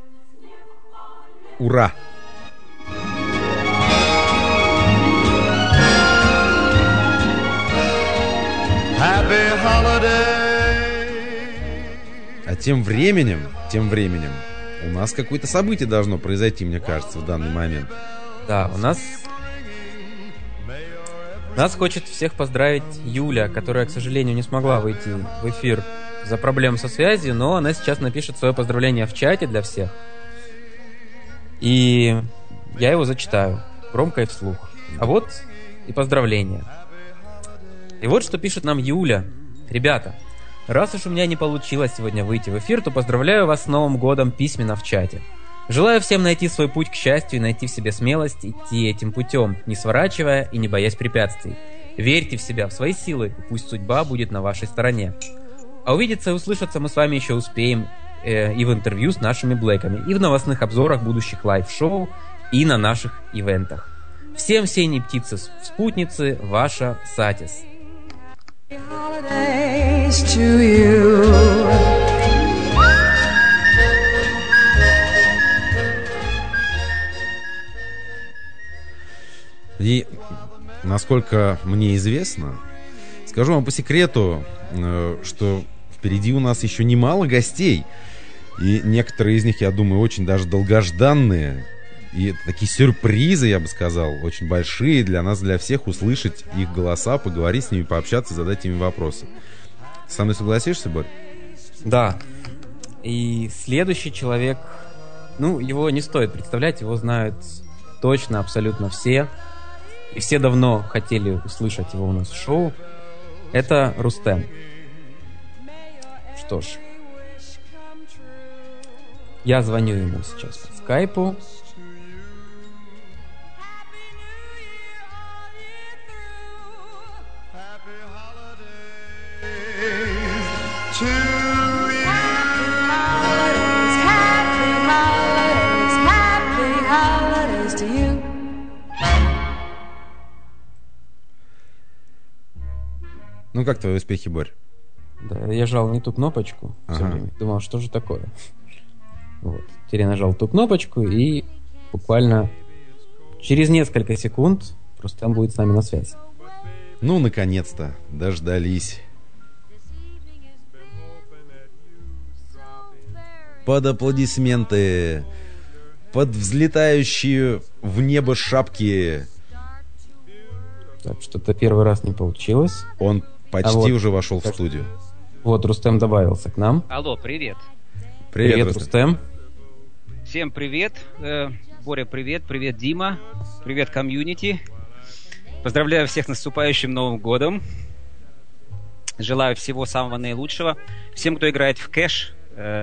Ура! А тем временем, у нас какое-то событие должно произойти, мне кажется, в данный момент. Да, у нас хочет всех поздравить Юля, которая, к сожалению, не смогла выйти в эфир за проблем со связью, но она сейчас напишет свое поздравление в чате для всех. И я его зачитаю громко и вслух. А вот и поздравления. И вот что пишет нам Юля. Ребята, раз уж у меня не получилось сегодня выйти в эфир, то поздравляю вас с Новым годом письменно в чате. Желаю всем найти свой путь к счастью и найти в себе смелость идти этим путем, не сворачивая и не боясь препятствий. Верьте в себя, в свои силы, и пусть судьба будет на вашей стороне. А увидеться и услышаться мы с вами еще успеем и в интервью с нашими блэками, и в новостных обзорах будущих лайв-шоу, и на наших ивентах. Всем синей птицы-спутницы, ваша Сатис. И, насколько мне известно, скажу вам по секрету, что впереди у нас еще немало гостей. И некоторые из них, я думаю, очень даже долгожданные. И это такие сюрпризы, я бы сказал, очень большие для нас, для всех, услышать их голоса, поговорить с ними, пообщаться, задать им вопросы. Со мной согласишься, Борь? Да. И следующий человек, его не стоит представлять, его знают точно абсолютно все. И все давно хотели услышать его у нас в шоу. Это Рустем. Что ж, я звоню ему сейчас по скайпу. Happy holidays, happy holidays. Ну, как твои успехи, Борь? Да, я жал не ту кнопочку все Ага. время. Думал, что же такое? Вот. Теперь я нажал ту кнопочку, и буквально через несколько секунд Рустем будет с нами на связи. Ну, наконец-то, дождались. Под аплодисменты, под взлетающие в небо шапки. Так, что-то первый раз не получилось. Он почти вот уже вошел в студию. Вот Рустем добавился к нам. Алло, привет. Привет, Рустем. Всем привет. Боря, привет. Привет, Дима. Привет, комьюнити. Поздравляю всех с наступающим Новым годом. Желаю всего самого наилучшего. Всем, кто играет в кэш,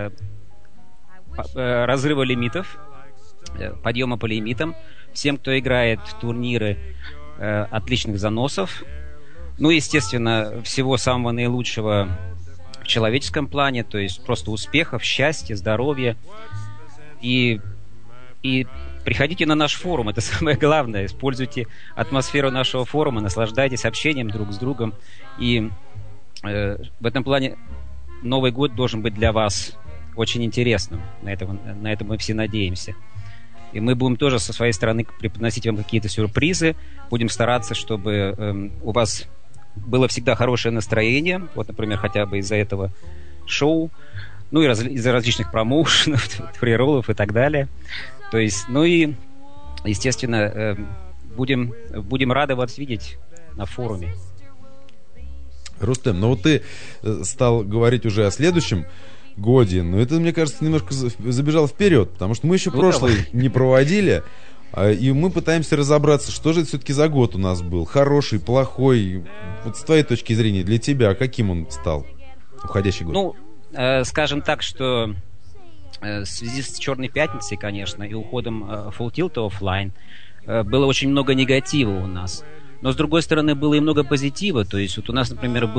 разрыва лимитов, подъема по лимитам. Всем, кто играет в турниры, отличных заносов. Ну, естественно, всего самого наилучшего в человеческом плане, то есть просто успехов, счастья, здоровья. И приходите на наш форум, это самое главное. Используйте атмосферу нашего форума, наслаждайтесь общением друг с другом. И в этом плане Новый год должен быть для вас очень интересным. На это мы все надеемся. И мы будем тоже со своей стороны преподносить вам какие-то сюрпризы. Будем стараться, чтобы у вас было всегда хорошее настроение. Вот, например, хотя бы из-за этого шоу. Ну и из-за различных промоушенов, фрироллов и так далее. То есть, ну и, естественно, будем рады вас видеть на форуме. Рустем, ну вот ты стал говорить уже о следующем годе, но это, мне кажется, немножко забежал вперед, потому что мы еще прошлый не проводили, и мы пытаемся разобраться, что же это все-таки за год у нас был, хороший, плохой. Вот с твоей точки зрения, для тебя, каким он стал, уходящий год? Ну, скажем так, что в связи с Черной Пятницей, конечно, и уходом Full Tilt оффлайн, было очень много негатива у нас. Но, с другой стороны, было и много позитива. То есть, вот у нас, например,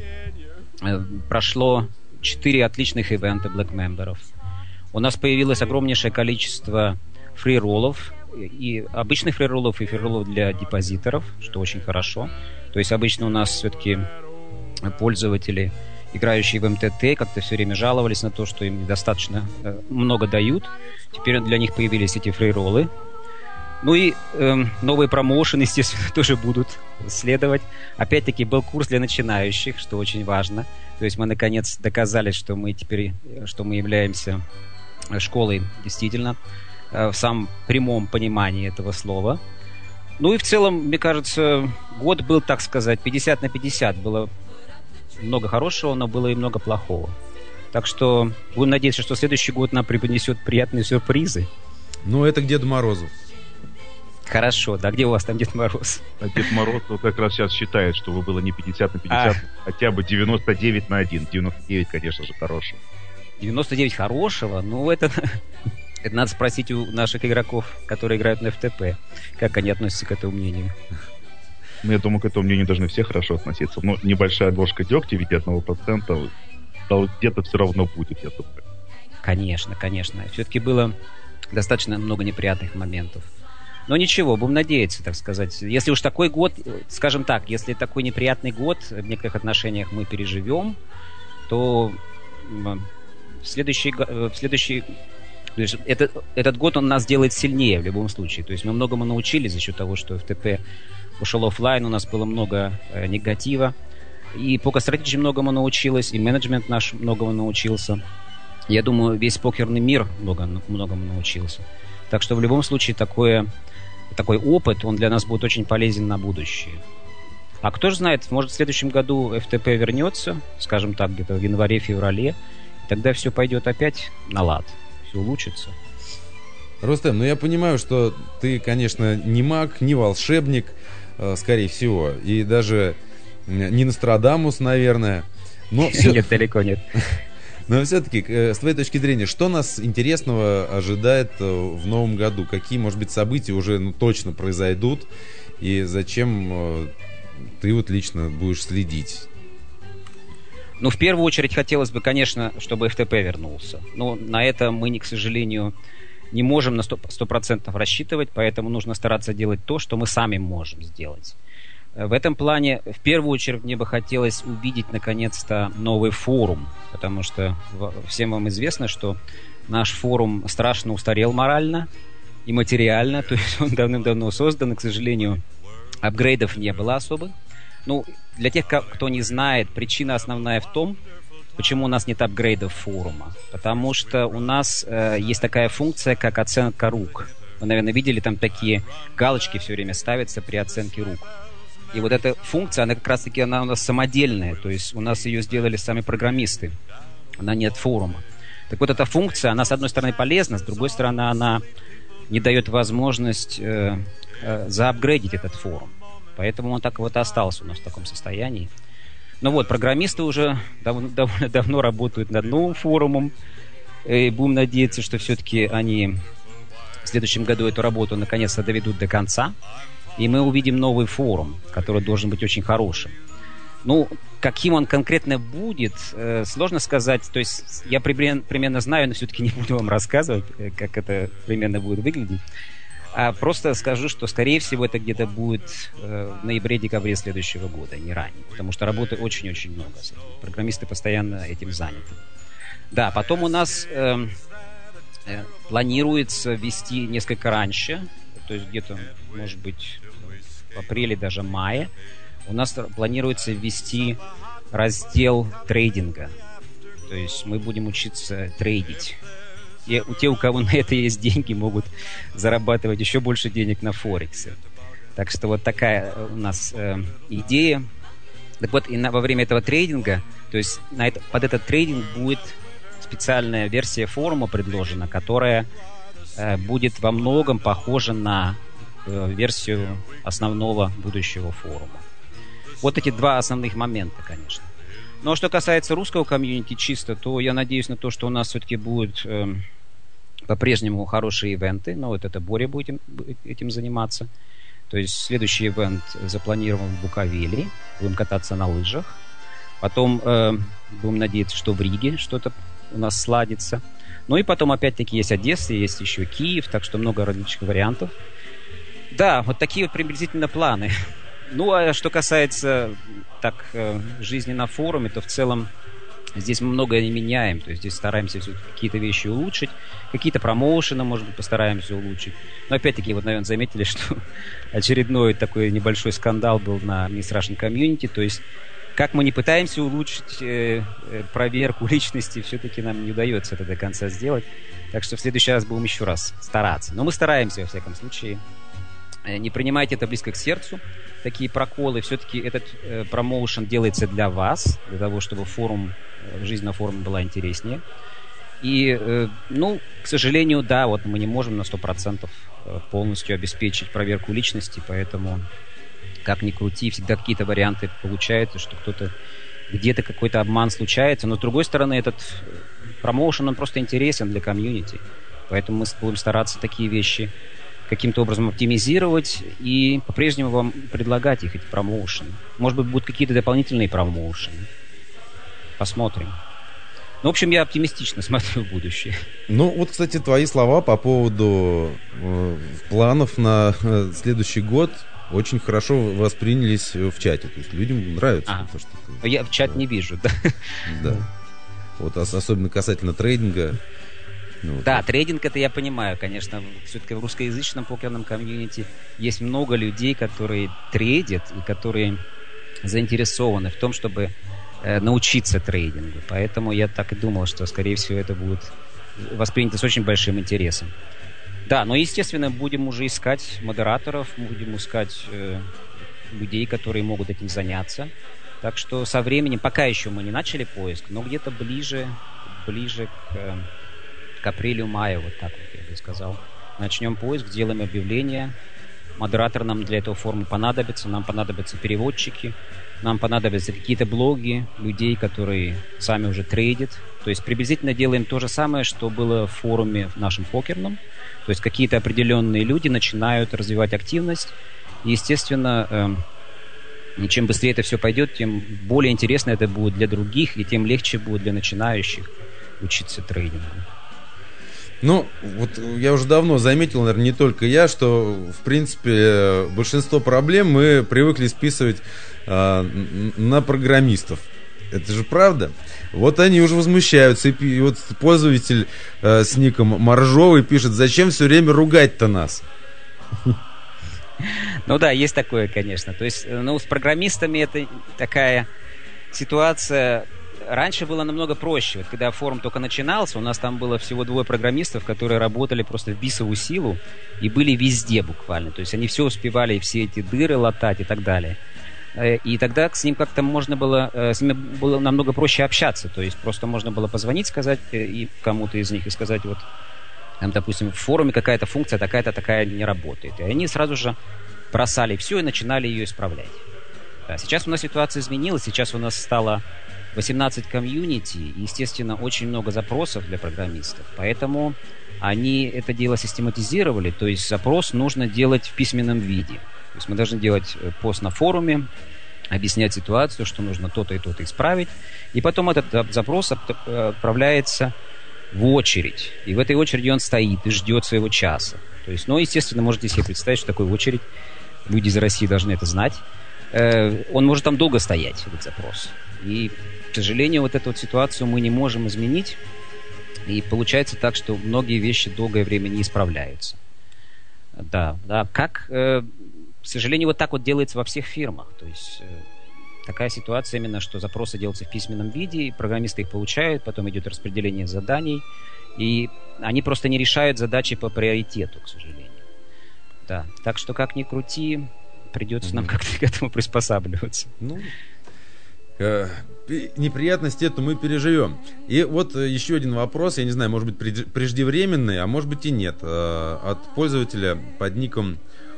прошло 4 отличных ивента Black Member'ов. У нас появилось огромнейшее количество фрироллов, и обычных фрироллов, и фрироллов для депозиторов, что очень хорошо. То есть, обычно у нас все-таки пользователи, играющие в МТТ, как-то все время жаловались на то, что им недостаточно много дают. Теперь для них появились эти фрироллы. Ну и новые промоушены, естественно, тоже будут следовать. Опять-таки был курс для начинающих, что очень важно. То есть мы наконец доказали, что мы являемся школой действительно в самом прямом понимании этого слова. Ну и в целом, мне кажется, год был, так сказать, 50 на 50. Было много хорошего, но было и много плохого. Так что будем надеяться, что следующий год нам преподнесет приятные сюрпризы. Ну, это к Деду Морозу. Хорошо, да, где у вас там Дед Мороз? А Дед Мороз вот как раз сейчас считает, что вы было не 50 на 50, хотя бы 99 на 1. 99, конечно же, хорошего. 99 хорошего? Ну, это надо спросить у наших игроков, которые играют на FTP, как они относятся к этому мнению. Ну, я думаю, к этому мнению должны все хорошо относиться. Но небольшая ложка дегтя в виде 1% где-то все равно будет, я думаю. Конечно, конечно. Все-таки было достаточно много неприятных моментов. Но ничего, будем надеяться, так сказать. Если уж такой год, скажем так, если такой неприятный год в некоторых отношениях мы переживем, то этот год он нас делает сильнее в любом случае. То есть мы многому научились за счет того, что FTP ушел офлайн, у нас было много негатива. И PokerStrategy многому научилась, и менеджмент наш многому научился. Я думаю, весь покерный мир многому научился. Так что в любом случае такой опыт, он для нас будет очень полезен на будущее. А кто же знает, может в следующем году FTP вернется, скажем так, где-то в январе-феврале, и тогда все пойдет опять на лад, все улучшится. Рустем, ну я понимаю, что ты, конечно, не маг, не волшебник, скорее всего, и даже не Нострадамус, наверное. Но нет, далеко нет. Но все-таки, с твоей точки зрения, что нас интересного ожидает в новом году? Какие, может быть, события уже точно произойдут? И зачем ты вот лично будешь следить? Ну, в первую очередь, хотелось бы, конечно, чтобы FTP вернулся. Но на это мы, к сожалению, не можем на 100% рассчитывать, поэтому нужно стараться делать то, что мы сами можем сделать. В этом плане, в первую очередь, мне бы хотелось увидеть, наконец-то, новый форум, потому что всем вам известно, что наш форум страшно устарел морально и материально, то есть он давным-давно создан, и, к сожалению, апгрейдов не было особо. Ну, для тех, кто не знает, причина основная в том, почему у нас нет апгрейдов форума. Потому что у нас есть такая функция, как оценка рук. Вы, наверное, видели, там такие галочки все время ставятся при оценке рук. И вот эта функция, она как раз-таки она у нас самодельная, то есть у нас ее сделали сами программисты, она не от форума. Так вот, эта функция, она с одной стороны полезна, с другой стороны она не дает возможность заапгрейдить этот форум. Поэтому он так вот и остался у нас в таком состоянии. Ну вот, программисты уже довольно давно работают над новым форумом, и будем надеяться, что все-таки они в следующем году эту работу наконец-то доведут до конца. И мы увидим новый форум, который должен быть очень хорошим. Ну, каким он конкретно будет, сложно сказать. То есть я примерно знаю, но все-таки не буду вам рассказывать, как это примерно будет выглядеть. А просто скажу, что, скорее всего, это где-то будет в ноябре-декабре следующего года, не ранее. Потому что работы очень-очень много. Программисты постоянно этим заняты. Да, потом у нас планируется ввести несколько раньше, то есть где-то, может быть, в апреле, даже мае, у нас планируется ввести раздел трейдинга. То есть мы будем учиться трейдить. И те, у кого на это есть деньги, могут зарабатывать еще больше денег на Форексе. Так что вот такая у нас идея. Так вот, и во время этого трейдинга, то есть под этот трейдинг будет специальная версия форума предложена, которая будет во многом похожа на версию основного будущего форума. Вот эти два основных момента, конечно. Но что касается русского комьюнити чисто, то я надеюсь на то, что у нас все-таки будут по-прежнему хорошие ивенты. Но вот это Боря будет этим заниматься. То есть следующий ивент запланирован в Буковеле. Будем кататься на лыжах. Потом будем надеяться, что в Риге что-то у нас сладится. Ну и потом опять-таки есть Одесса, есть еще Киев, так что много различных вариантов. Да, вот такие вот приблизительно планы. Ну, а что касается жизни на форуме, то в целом здесь мы многое не меняем. То есть здесь стараемся все-таки какие-то вещи улучшить, какие-то промоушены, может быть, постараемся улучшить. Но опять-таки, вот, наверное, заметили, что очередной такой небольшой скандал был на Miss Russian Community. То есть как мы не пытаемся улучшить проверку личности, все-таки нам не удается это до конца сделать. Так что в следующий раз будем еще раз стараться. Но мы стараемся, во всяком случае. Не принимайте это близко к сердцу, такие проколы. Все-таки этот промоушен делается для вас, для того, чтобы жизнь на форуме была интереснее. И, к сожалению, да, вот мы не можем на 100% полностью обеспечить проверку личности, поэтому, как ни крути, всегда какие-то варианты получаются, что где-то какой-то обман случается. Но, с другой стороны, этот промоушен, он просто интересен для комьюнити. Поэтому мы будем стараться такие вещи каким-то образом оптимизировать и по-прежнему вам предлагать эти промоушены. Может быть, будут какие-то дополнительные промоушены. Посмотрим. Ну, в общем, я оптимистично смотрю в будущее. Ну, вот, кстати, твои слова по поводу планов на следующий год очень хорошо воспринялись в чате. То есть людям нравится то, что ты... Я в чат не вижу, да. Да. Вот особенно касательно трейдинга. Да, трейдинг, это я понимаю, конечно. Все-таки в русскоязычном покерном комьюнити есть много людей, которые трейдят и которые заинтересованы в том, чтобы научиться трейдингу. Поэтому я так и думал, что, скорее всего, это будет воспринято с очень большим интересом. Да, но, естественно, будем уже искать модераторов, будем искать людей, которые могут этим заняться. Так что со временем, пока еще мы не начали поиск, но где-то ближе к апрелю-маю, вот так вот я бы сказал. Начнем поиск, сделаем объявление. Модератор нам для этого форума понадобится. Нам понадобятся переводчики. Нам понадобятся какие-то блоги людей, которые сами уже трейдят. То есть приблизительно делаем то же самое, что было в форуме в нашем покерном. То есть какие-то определенные люди начинают развивать активность. И, естественно, чем быстрее это все пойдет, тем более интересно это будет для других, и тем легче будет для начинающих учиться трейдингу. Ну, вот я уже давно заметил, наверное, не только я, что, в принципе, большинство проблем мы привыкли списывать на программистов. Это же правда. Вот они уже возмущаются. И вот пользователь с ником Моржовый пишет: зачем все время ругать-то нас? Ну да, есть такое, конечно. То есть, ну, с программистами это такая ситуация. Раньше было намного проще. Вот когда форум только начинался, у нас там было всего 2 программистов, которые работали просто в бисовую силу и были везде буквально. То есть они все успевали, все эти дыры латать и так далее. И тогда с ним как-то можно было, с ними было намного проще общаться. То есть просто можно было позвонить, сказать и кому-то из них и сказать: вот там, допустим, в форуме какая-то функция такая-то такая не работает. И они сразу же бросали все и начинали ее исправлять. Да, сейчас у нас ситуация изменилась. Сейчас у нас стало 18 комьюнити, и, естественно, очень много запросов для программистов. Поэтому они это дело систематизировали. То есть запрос нужно делать в письменном виде. То есть мы должны делать пост на форуме, объяснять ситуацию, что нужно то-то и то-то исправить. И потом этот запрос отправляется в очередь. И в этой очереди он стоит и ждет своего часа. То есть, ну, естественно, можете себе представить, что такое очередь. Люди из России должны это знать. Он может там долго стоять, этот запрос. И, к сожалению, вот эту вот ситуацию мы не можем изменить. И получается так, что многие вещи долгое время не исправляются. Да. К сожалению, вот так вот делается во всех фирмах. То есть такая ситуация именно, что запросы делаются в письменном виде, и программисты их получают, потом идет распределение заданий, и они просто не решают задачи по приоритету, к сожалению. Да. Так что, как ни крути, придется нам как-то к этому приспосабливаться. Ну, неприятности эту мы переживем. И вот еще один вопрос, я не знаю, может быть преждевременный, а может быть и нет, от пользователя под ником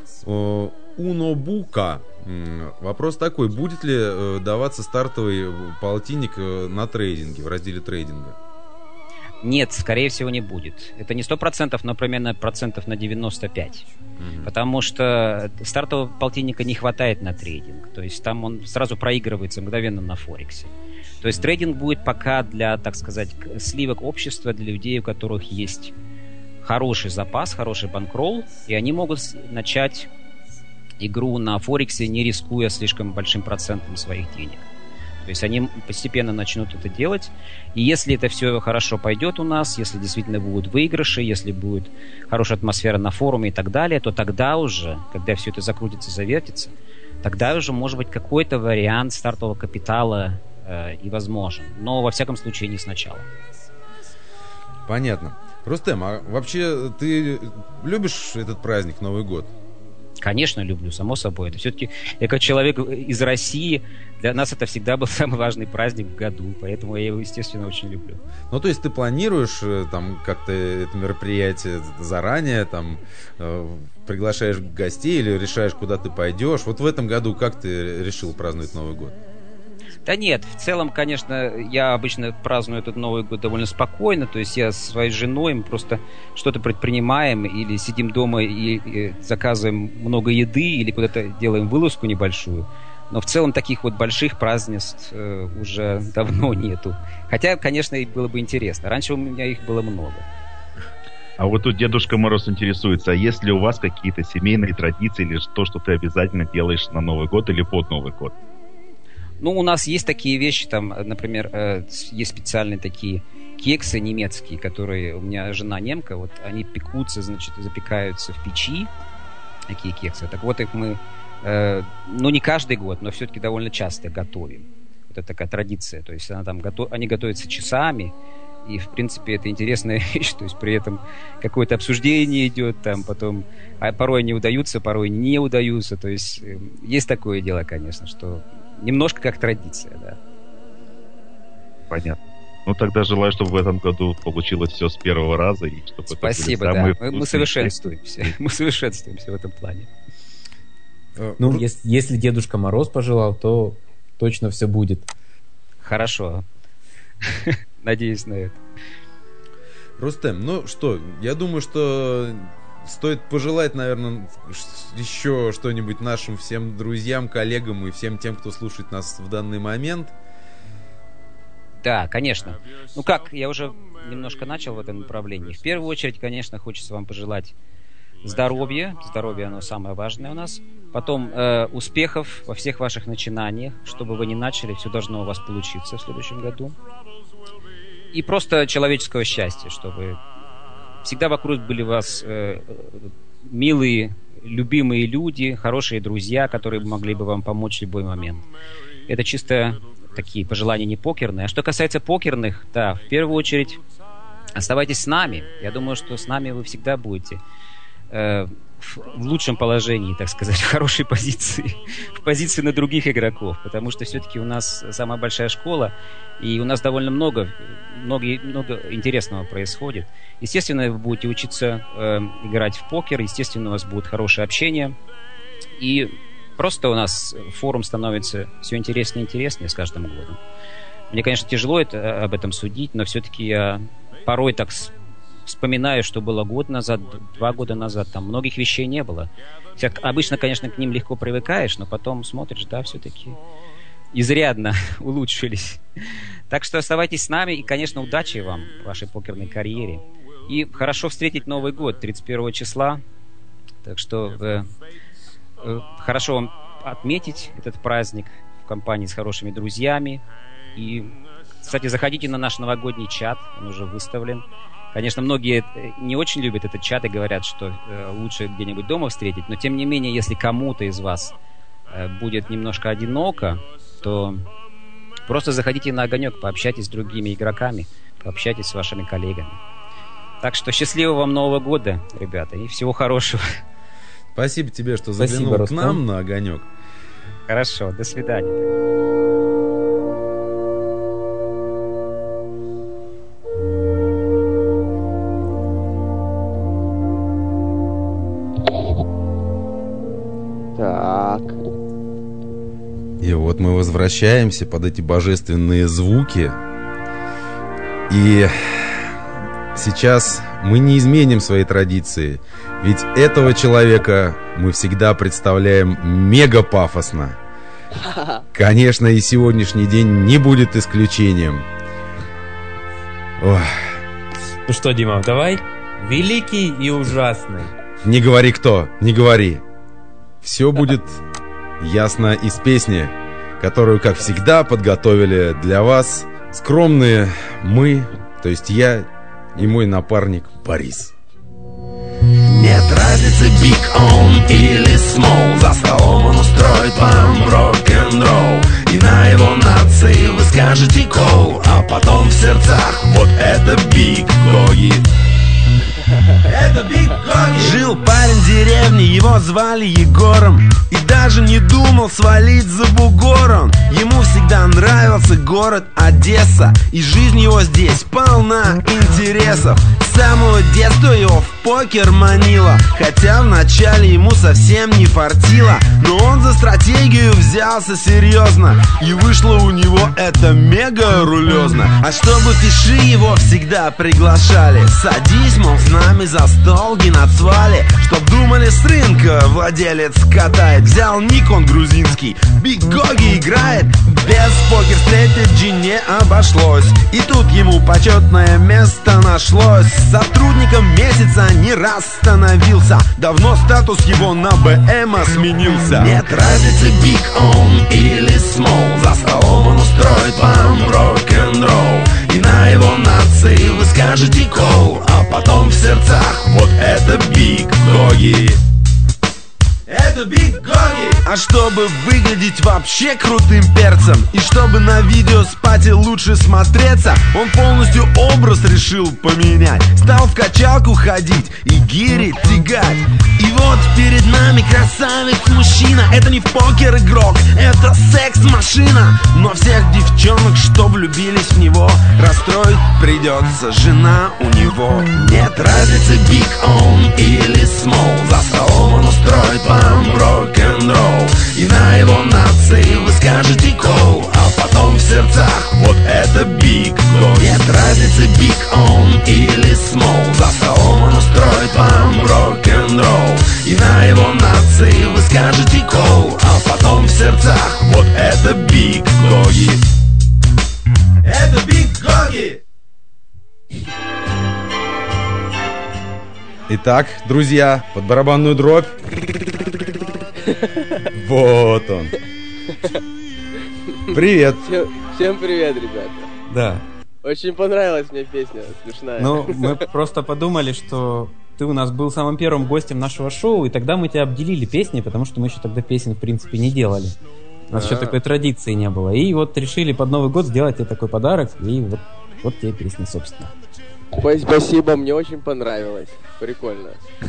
Унобука. Вопрос такой: будет ли даваться стартовый полтинник на трейдинге, в разделе трейдинга? Нет, скорее всего, не будет. Это не 100%, но примерно процентов на 95%. Потому что стартового полтинника не хватает на трейдинг. То есть там он сразу проигрывается мгновенно на Форексе. То есть трейдинг будет пока для, так сказать, сливок общества, для людей, у которых есть хороший запас, хороший банкролл, и они могут начать игру на Форексе, не рискуя слишком большим процентом своих денег. То есть они постепенно начнут это делать. И если это все хорошо пойдет у нас, если действительно будут выигрыши, если будет хорошая атмосфера на форуме и так далее, то тогда уже, когда все это закрутится, завертится, тогда уже может быть какой-то вариант стартового капитала и возможен. Но во всяком случае не сначала. Понятно. Рустем, а вообще ты любишь этот праздник, Новый год? Конечно, люблю, само собой. Это все-таки, я как человек из России, для нас это всегда был самый важный праздник в году, поэтому я его, естественно, очень люблю. Ну, то есть ты планируешь там как-то это мероприятие заранее, там приглашаешь гостей или решаешь, куда ты пойдешь? Вот в этом году как ты решил праздновать Новый год? Да нет, в целом, конечно, я обычно праздную этот Новый год довольно спокойно, то есть я со своей женой, мы просто что-то предпринимаем или сидим дома и заказываем много еды или куда-то делаем вылазку небольшую. Но в целом таких вот больших празднеств уже давно нету. Хотя, конечно, и было бы интересно. Раньше у меня их было много. А вот тут Дедушка Мороз интересуется, а есть ли у вас какие-то семейные традиции или то, что ты обязательно делаешь на Новый год или под Новый год? Ну, у нас есть такие вещи, там, например, есть специальные такие кексы немецкие, которые у меня жена немка, вот они пекутся, значит, запекаются в печи, такие кексы. Так вот их мы, ну, не каждый год, но все-таки довольно часто готовим. Вот это такая традиция, то есть она там они готовятся часами, и, в принципе, это интересная вещь, то есть при этом какое-то обсуждение идет, там, потом, а порой они удаются, порой не удаются, то есть есть такое дело, конечно, что немножко как традиция, да. Понятно. Ну, тогда желаю, чтобы в этом году получилось все с первого раза. И чтобы спасибо, да. Мы совершенствуемся. Мы совершенствуемся в этом плане. Ну, если Дедушка Мороз пожелал, то точно все будет. Хорошо. Надеюсь на это. Рустем, ну что, я думаю, что стоит пожелать, наверное, еще что-нибудь нашим всем друзьям, коллегам и всем тем, кто слушает нас в данный момент. Да, конечно. Ну как, я уже немножко начал в этом направлении. В первую очередь, конечно, хочется вам пожелать здоровья. Здоровье, оно самое важное у нас. Потом успехов во всех ваших начинаниях. Что бы вы ни начали, все должно у вас получиться в следующем году. И просто человеческого счастья, чтобы всегда вокруг были у вас милые, любимые люди, хорошие друзья, которые могли бы вам помочь в любой момент. Это чисто такие пожелания не покерные. А что касается покерных, да, в первую очередь оставайтесь с нами. Я думаю, что с нами вы всегда будете в лучшем положении, так сказать, в хорошей позиции, в позиции на других игроков, потому что все-таки у нас самая большая школа, и у нас довольно много интересного происходит. Естественно, вы будете учиться играть в покер, естественно, у вас будет хорошее общение, и просто у нас форум становится все интереснее и интереснее с каждым годом. Мне, конечно, тяжело об этом судить, но все-таки я порой так вспоминаю, что было год назад, 2 года назад, там многих вещей не было. Обычно, конечно, к ним легко привыкаешь, но потом смотришь, да, все-таки изрядно улучшились. Так что оставайтесь с нами, и, конечно, удачи вам в вашей покерной карьере. И хорошо встретить Новый год 31 числа. Так что хорошо вам отметить этот праздник в компании с хорошими друзьями. И, кстати, заходите на наш новогодний чат, он уже выставлен. Конечно, многие не очень любят этот чат и говорят, что лучше где-нибудь дома встретить, но тем не менее, если кому-то из вас будет немножко одиноко, то просто заходите на огонек, пообщайтесь с другими игроками, пообщайтесь с вашими коллегами. Так что счастливого вам Нового года, ребята, и всего хорошего. Спасибо тебе, что заглянул к нам на огонек. Хорошо, до свидания. Так. И вот мы возвращаемся под эти божественные звуки. И сейчас мы не изменим свои традиции. Ведь этого человека мы всегда представляем мега пафосно. Конечно, и сегодняшний день не будет исключением. Ох. Ну что, Дима, давай. Великий и ужасный. Не говори кто, не говори. Все будет ясно из песни, которую, как всегда, подготовили для вас скромные мы, то есть я и мой напарник Борис. Нет разницы, big on или small, за столом он устроит вам рок-н-ролл. И на его нации вы скажете кол, а потом в сердцах вот это Big Gogi. Это Big Gogi. Жил парень в деревне, его звали Егором, и даже не думал свалить за бугором. Ему всегда нравился город Одесса, и жизнь его здесь полна интересов. С самого детства его в покер манило, хотя вначале ему совсем не фартило. Но он за стратегию взялся серьезно, и вышло у него это мега рулезно. А чтобы фиши его всегда приглашали, садись, мол, с нами за стол, геноцвали, чтоб думали, с рынка владелец катает. Взял ник он грузинский, Big Gogi играет. Без покер-стратеджи не обошлось, и тут ему почетное место нашлось. Сотрудником месяца не раз становился, давно статус его на БМ сменился. Нет разницы, big on или small, за столом он устроит вам рок-н-ролл. И на его нации вы скажете кол, а потом в сердцах вот это Big Gogi. Это Big Gogi. А чтобы выглядеть вообще крутым перцем, и чтобы на видео с пати лучше смотреться, он полностью образ решил поменять. Стал в качалку ходить и гири тягать. И вот перед нами красавец-мужчина. Это не в покер игрок, это секс-машина. Но всех девчонок, что влюбились в него, расстроить придется жена у него. Нет разницы, big on или small, за столом он устроит вам рок-н-ролл. И на его нации вы скажете кол, а потом в сердцах вот это Big Gogi. Нет разницы, big on или small, за столом он устроит вам рок-н-ролл. И на его нации вы скажете кол, а потом в сердцах вот это Big Gogi. это Биг Гоги. Итак, друзья, под барабанную дробь. Вот он. Привет. Всем привет, ребята. Да. Очень понравилась мне песня, смешная. Ну, мы просто подумали, что ты у нас был самым первым гостем нашего шоу, и тогда мы тебя обделили песней, потому что мы еще тогда песен, в принципе, не делали. У нас еще такой традиции не было. И вот решили под Новый год сделать тебе такой подарок, и вот тебе песня, собственно. Спасибо, мне очень понравилось. Прикольно.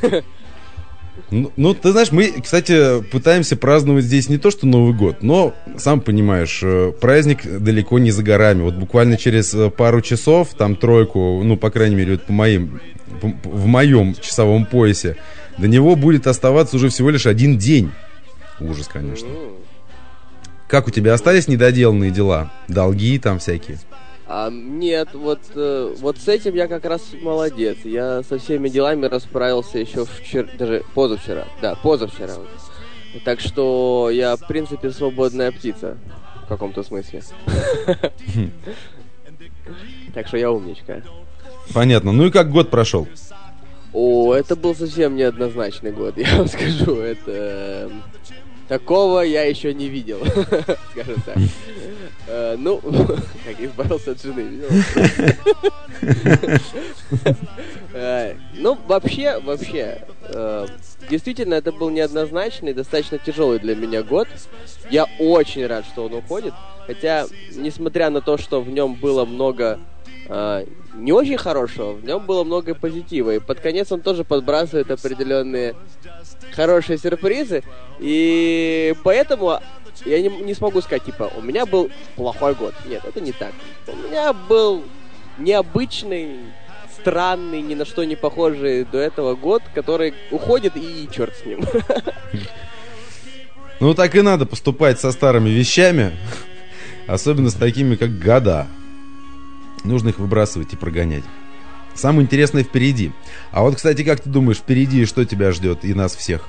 Ну, ты знаешь, мы, кстати, пытаемся праздновать здесь не то, что Новый год, но, сам понимаешь, праздник далеко не за горами. Вот буквально через пару часов, там тройку, ну, по крайней мере, вот в моем часовом поясе, до него будет оставаться уже всего лишь один день. Ужас, конечно. Как у тебя остались недоделанные дела? Долги там всякие? Нет, вот с этим я как раз молодец. Я со всеми делами расправился еще даже позавчера. Да, позавчера. Так что я, в принципе, свободная птица. В каком-то смысле. Так что я умничка. Понятно. Ну и как год прошел? Это был совсем неоднозначный год, я вам скажу. Такого я еще не видел, скажем так. Ну, как избавился от жены, видел? Ну, вообще, действительно, это был неоднозначный, достаточно тяжелый для меня год. Я очень рад, что он уходит. Хотя, несмотря на то, что в нем было много не очень хорошего, в нем было много позитива. И под конец он тоже подбрасывает определенные хорошие сюрпризы. И поэтому я не смогу сказать, типа, у меня был плохой год. Нет, это не так. У меня был необычный, странный, ни на что не похожий до этого год, который уходит, и черт с ним. Ну, так и надо поступать со старыми вещами, особенно с такими, как года. Нужно их выбрасывать и прогонять. Самое интересное впереди. А вот, кстати, как ты думаешь, впереди что тебя ждет и нас всех?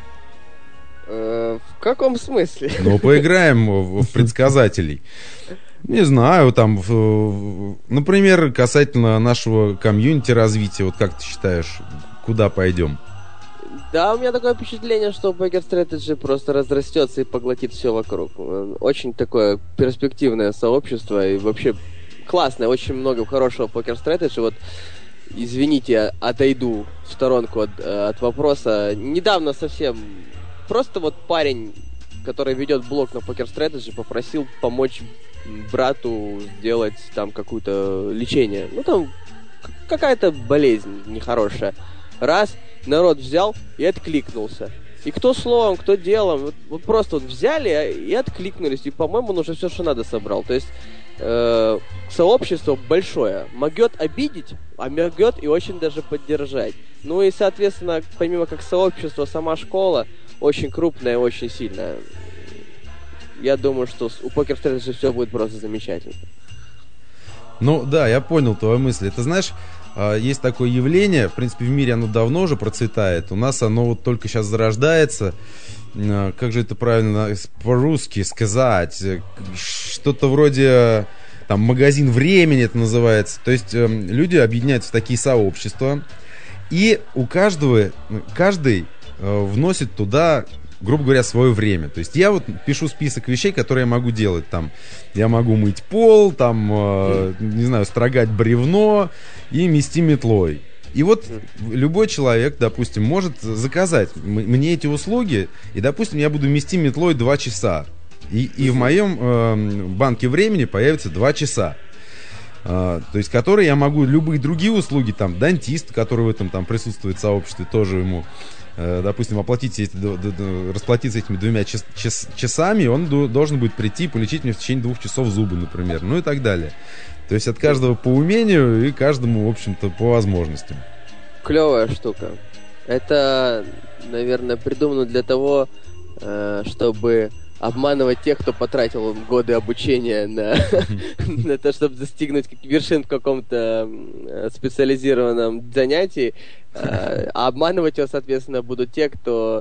В каком смысле? Ну, поиграем в предсказателей. Не знаю, там, например, касательно нашего комьюнити развития, вот как ты считаешь, куда пойдем? Да, у меня такое впечатление, что Poker Strategy просто разрастется и поглотит все вокруг. Очень такое перспективное сообщество и вообще классное, очень много хорошего Poker Strategy. Вот, извините, отойду в сторонку от вопроса. Недавно совсем просто вот парень, который ведет блог на Poker Strategy, попросил помочь брату сделать там какое-то лечение. Ну, там какая-то болезнь нехорошая. Раз, народ взял и откликнулся. И кто словом, кто делом, вот просто вот взяли и откликнулись. И, по-моему, он уже все, что надо, собрал. То есть сообщество большое. Могет обидеть, а могет и очень даже поддержать. Ну и, соответственно, помимо как сообщество, сама школа очень крупная, очень сильная. Я думаю, что у Poker Strategy все будет просто замечательно. Ну да, я понял твою мысль. Ты знаешь, есть такое явление, в принципе, в мире оно давно уже процветает. У нас оно вот только сейчас зарождается. Как же это правильно по-русски сказать? Что-то вроде там магазин времени это называется. То есть люди объединяются в такие сообщества, и каждый вносит туда, грубо говоря, свое время. То есть я вот пишу список вещей, которые я могу делать. Там я могу мыть пол, там, не знаю, строгать бревно и мести метлой. И вот любой человек, допустим, может заказать мне эти услуги, и, допустим, я буду мести метлой 2 часа. И в моем банке времени появится 2 часа. То есть, которые я могу любые другие услуги, там, дантист, который в этом там присутствует в сообществе, тоже ему, допустим, расплатиться этими 2 часами, он должен будет прийти и полечить мне в течение 2 часов зубы, например, ну и так далее. То есть от каждого по умению и каждому, в общем-то, по возможностям. Клевая штука. Это, наверное, придумано для того, чтобы обманывать тех, кто потратил годы обучения на то, чтобы достигнуть вершин в каком-то специализированном занятии. А обманывать его, соответственно, будут те, кто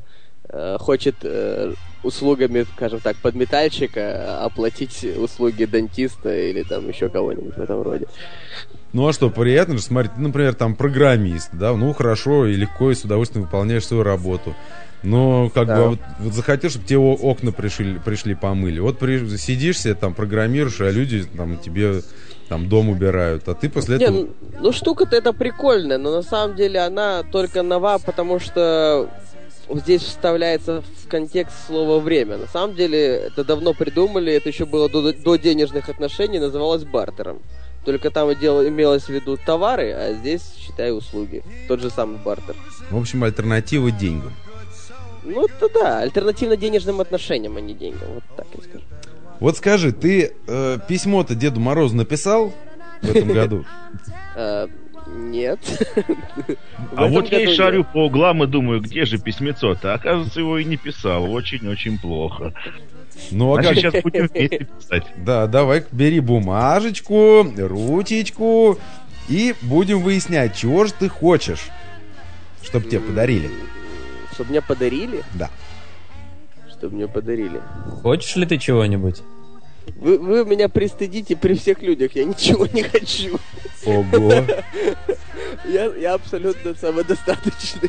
хочет услугами, скажем так, подметальщика оплатить услуги дантиста или там еще кого-нибудь в этом роде. Ну а что, приятно же, смотри, ты, например, там программист, да, ну хорошо и легко и с удовольствием выполняешь свою работу. Но как бы вот захотел, чтобы тебе окна пришли помыли. Вот сидишь себе там, программируешь, а люди там тебе там дом убирают, а ты после этого... Ну штука-то это прикольная, но на самом деле она только нова, потому что здесь вставляется в контекст слово «время». На самом деле это давно придумали, это еще было до денежных отношений, называлось бартером. Только там имелось в виду товары, а здесь, считай, услуги. Тот же самый бартер. В общем, альтернатива деньгам. Ну, это да, альтернативно денежным отношениям, а не деньгам. Вот так я скажу. Вот скажи, ты письмо-то Деду Морозу написал в этом году? Нет. А вот я и шарю по углам и думаю, где же письмецо-то? Оказывается, его и не писал. Очень-очень плохо. Ну, а как сейчас будем вместе писать? Да, давай, бери бумажечку, ручечку и будем выяснять, чего же ты хочешь, чтобы тебе подарили. Чтобы мне подарили? Да. Чтобы мне подарили. Хочешь ли ты чего-нибудь? Вы меня пристыдите при всех людях, я ничего не хочу. Ого. Я абсолютно самодостаточный.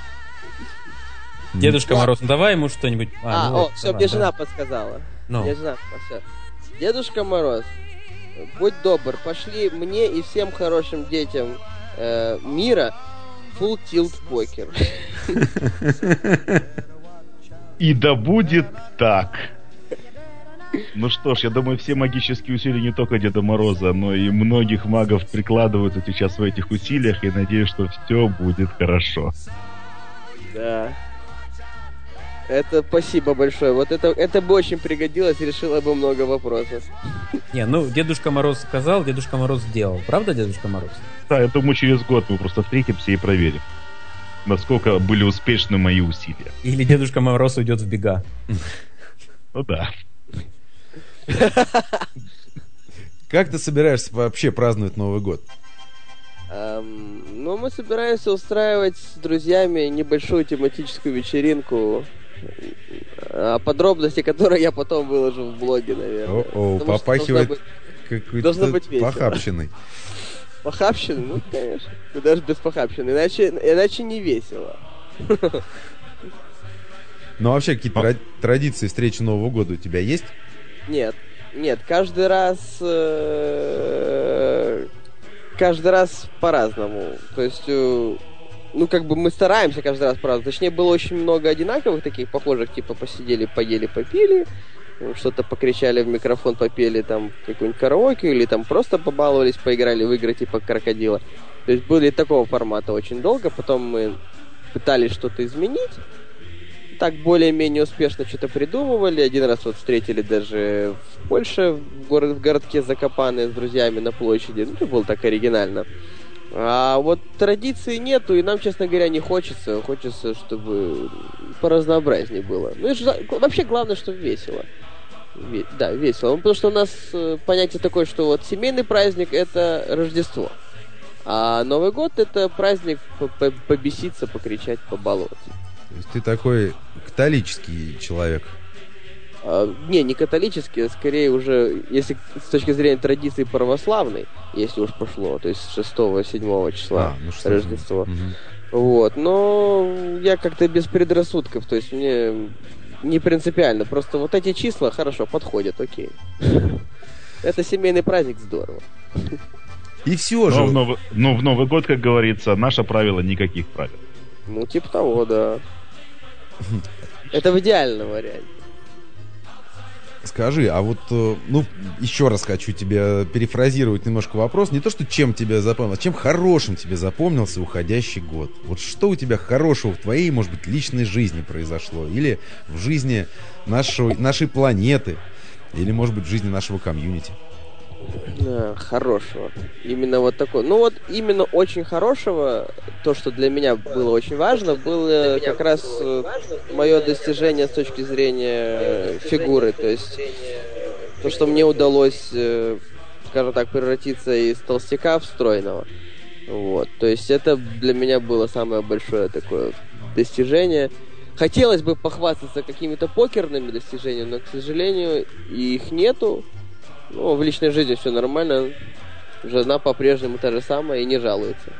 Дедушка Мороз, ну давай ему что-нибудь. Все, мне жена подсказала. Мне жена подсказала. Дедушка Мороз, будь добр, пошли мне и всем хорошим детям мира Full Tilt Poker. И да будет так. Ну что ж, я думаю, все магические усилия не только Деда Мороза, но и многих магов прикладываются сейчас в этих усилиях, и надеюсь, что все будет хорошо. Да. Это спасибо большое. Вот это бы очень пригодилось и решило бы много вопросов. Не, ну, Дедушка Мороз сказал, Дедушка Мороз сделал. Правда, Дедушка Мороз? Да, я думаю, через год мы просто встретимся и проверим, насколько были успешны мои усилия. Или Дедушка Мороз уйдет в бега. Ну да. Как ты собираешься вообще праздновать Новый год? Ну, мы собираемся устраивать с друзьями небольшую тематическую вечеринку, подробности которой я потом выложу в блоге, наверное. Попахивает какой-то похабщиной. Похабщиной? Ну, конечно. Даже без похабщины. Иначе не весело. Ну, а вообще, какие-то традиции встречи Нового года у тебя есть? Нет, каждый раз по-разному. То есть, ну, как бы мы стараемся каждый раз по-разному. Точнее, было очень много одинаковых таких похожих, типа посидели, поели, попили, что-то покричали в микрофон, попели там какой-нибудь караоке, или там просто побаловались, поиграли в игры типа крокодила. То есть были такого формата очень долго, потом мы пытались что-то изменить. Так более-менее успешно что-то придумывали. Один раз вот встретили даже в Польше, в городке Закопане с друзьями на площади. Ну, это было так оригинально. А вот традиции нету, и нам, честно говоря, не хочется. Хочется, чтобы поразнообразнее было. Ну, и вообще главное, чтобы весело. Да, весело. Потому что у нас понятие такое, что вот семейный праздник — это Рождество. А Новый год — это праздник побеситься, покричать, побаловаться. То есть ты такой католический человек? Не католический, а скорее уже, если с точки зрения традиции православной, если уж пошло, то есть 6-7 числа Рождество. Вот, но я как-то без предрассудков, то есть мне не принципиально, просто вот эти числа хорошо подходят, окей. Это семейный праздник, здорово. И все же. Но в Новый год, как говорится, наше правило — никаких правил. Ну, типа того, да. Это в идеальном варианте. Скажи, а вот, ну, еще раз хочу тебе перефразировать немножко вопрос. Не то, что чем тебе запомнился, а чем хорошим тебе запомнился уходящий год. Вот что у тебя хорошего в твоей, может быть, личной жизни произошло? Или в жизни нашей планеты? Или, может быть, в жизни нашего комьюнити? Хорошего. Именно вот такое. Ну вот именно очень хорошего, то, что для меня было очень важно, было как раз мое достижение с точки зрения фигуры. То есть то, что мне удалось, скажем так, превратиться из толстяка в стройного. Вот. То есть это для меня было самое большое такое достижение. Хотелось бы похвастаться какими-то покерными достижениями, но, к сожалению, их нету. Ну, в личной жизни все нормально. Жена по-прежнему та же самая и не жалуется.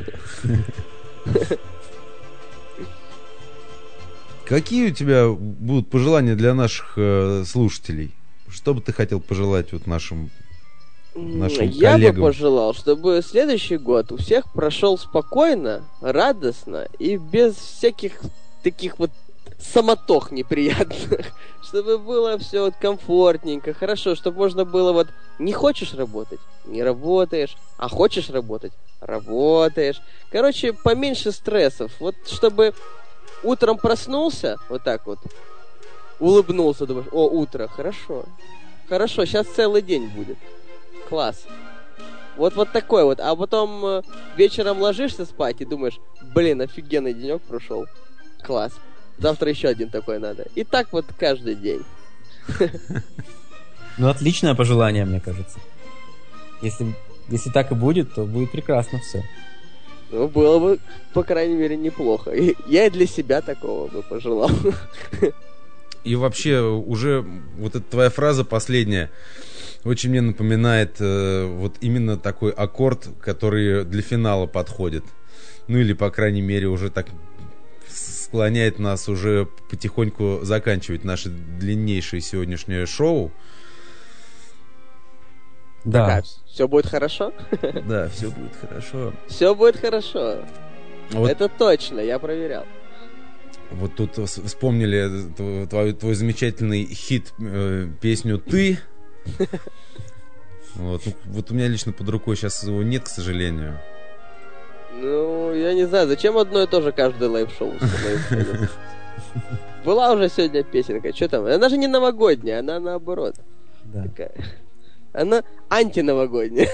Какие у тебя будут пожелания для наших слушателей? Что бы ты хотел пожелать вот нашим коллегам? Я бы пожелал, чтобы следующий год у всех прошел спокойно, радостно и без всяких таких вот самотох неприятных. Чтобы было все вот комфортненько, хорошо, чтобы можно было вот не хочешь работать, не работаешь, а хочешь работать, работаешь. Короче, поменьше стрессов. Вот чтобы утром проснулся, вот так вот, улыбнулся, думаешь, о, утро, хорошо. Хорошо, сейчас целый день будет. Класс. Вот такой вот. А потом вечером ложишься спать и думаешь, блин, офигенный денек прошел. Класс. Завтра еще один такой надо. И так вот каждый день. Ну, отличное пожелание, мне кажется. Если так и будет, то будет прекрасно все. Ну, было бы, по крайней мере, неплохо. И я и для себя такого бы пожелал. И вообще, уже вот эта твоя фраза последняя очень мне напоминает вот именно такой аккорд, который для финала подходит. Ну, или, по крайней мере, уже так склоняет нас уже потихоньку заканчивать наше длиннейшее сегодняшнее шоу. Да. Все будет хорошо? Да, все будет хорошо. Все будет хорошо. Вот. Это точно, я проверял. Вот тут вспомнили твой замечательный хит, песню «Ты». Вот у меня лично под рукой сейчас его нет, к сожалению. Ну, я не знаю, зачем одно и то же каждое лайв-шоу становится? Была уже сегодня песенка, что там? Она же не новогодняя, она наоборот. Да. Такая. Она антиновогодняя.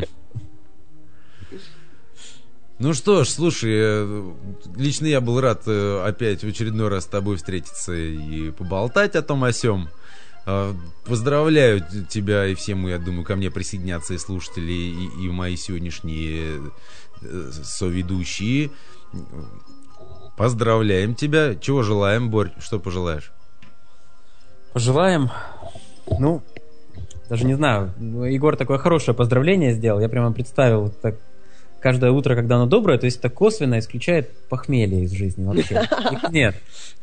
Ну что ж, слушай, лично я был рад опять в очередной раз с тобой встретиться и поболтать о том о сём. Поздравляю тебя и всем, я думаю, ко мне присоединятся и слушатели, и мои сегодняшние соведущие. Поздравляем тебя. Чего желаем, Борь? Что пожелаешь? Пожелаем, ну, даже не знаю, Егор такое хорошее поздравление сделал. Я прямо представил так, каждое утро, когда оно доброе, то есть это косвенно исключает похмелье из жизни вообще. Их нет.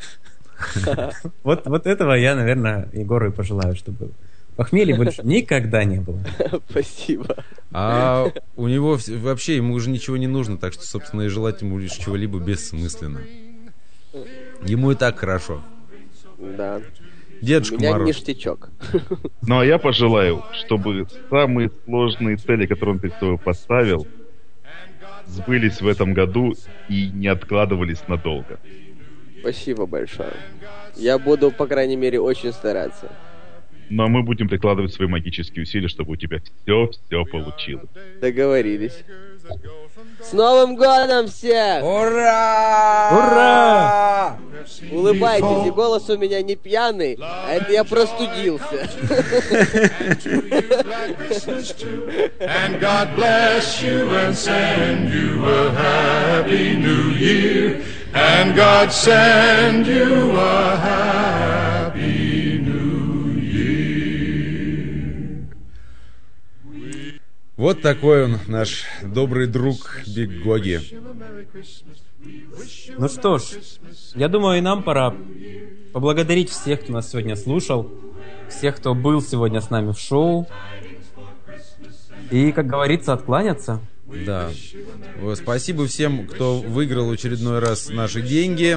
Вот этого я, наверное, Егору и пожелаю, чтобы похмелья больше никогда не было. Спасибо. А у него вообще, ему уже ничего не нужно, так что, собственно, и желать ему лишь чего-либо бессмысленно. Ему и так хорошо. Да. Дедушка У меня Мороз. ништячок. Ну, а я пожелаю, чтобы самые сложные цели, которые он перед собой поставил, сбылись в этом году и не откладывались надолго. Спасибо большое. Я буду, по крайней мере, очень стараться. Ну, а мы будем прикладывать свои магические усилия, чтобы у тебя все получилось. Договорились. С Новым годом всех! Ура! Ура! Улыбайтесь, и голос у меня не пьяный, а это я простудился. And God bless you and send you a happy new year. And God send you a happy new year. Вот такой он, наш добрый друг Биг Гоги. Ну что ж, я думаю, и нам пора поблагодарить всех, кто нас сегодня слушал, всех, кто был сегодня с нами в шоу. И, как говорится, откланяться. Да. Спасибо всем, кто выиграл в очередной раз наши деньги.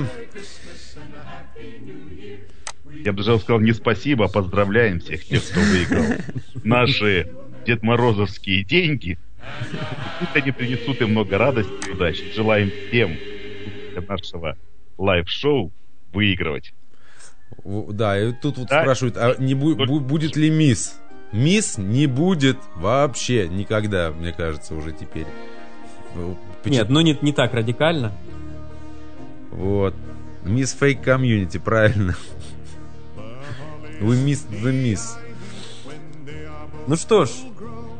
Я бы даже сказал не спасибо, а поздравляем всех тех, кто выиграл наши Дед Морозовские деньги. Пусть они принесут им много радости и удачи. Желаем всем для нашего лайв-шоу выигрывать. Да, и тут вот спрашивают, а не будет ли мисс? Мисс не будет вообще никогда, мне кажется, уже теперь. Нет, ну не так радикально. Вот. Мисс Fake Community, правильно. We missed the miss. Ну что ж,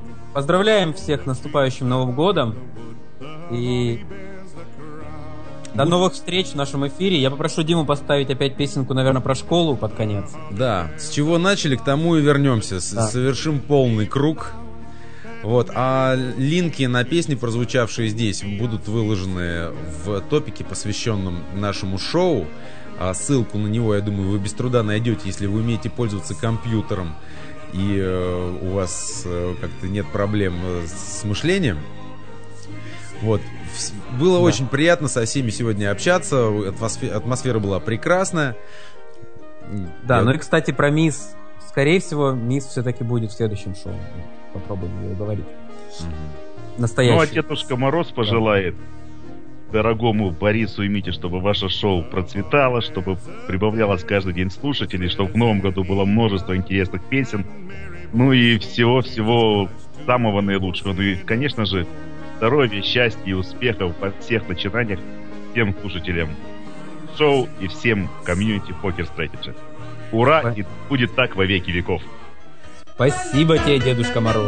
поздравляем всех с наступающим Новым годом. И До новых встреч в нашем эфире. Я попрошу Диму поставить опять песенку, наверное, про школу под конец. Да, с чего начали, к тому и вернемся. Да. Совершим полный круг. Вот, а линки на песни, прозвучавшие здесь, будут выложены в топике, посвященном нашему шоу. А ссылку на него, я думаю, вы без труда найдете, если вы умеете пользоваться компьютером и у вас как-то нет проблем с мышлением. Вот. Было очень приятно со всеми сегодня общаться. Атмосфера была прекрасная. Да, ну и, кстати, про Мисс. Скорее всего, Мисс все-таки будет в следующем шоу. Попробуем ее уговорить. Настоящий. Ну, а Дедушка Мороз пожелает дорогому Борису и Мите, чтобы ваше шоу процветало, чтобы прибавлялось каждый день слушателей, чтобы в новом году было множество интересных песен. Ну и всего-всего самого наилучшего. Ну и, конечно же, здоровья, счастья и успехов во всех начинаниях всем слушателям шоу и всем комьюнити Poker Strategy. Ура! И будет так во веки веков. Спасибо тебе, Дедушка Мороз.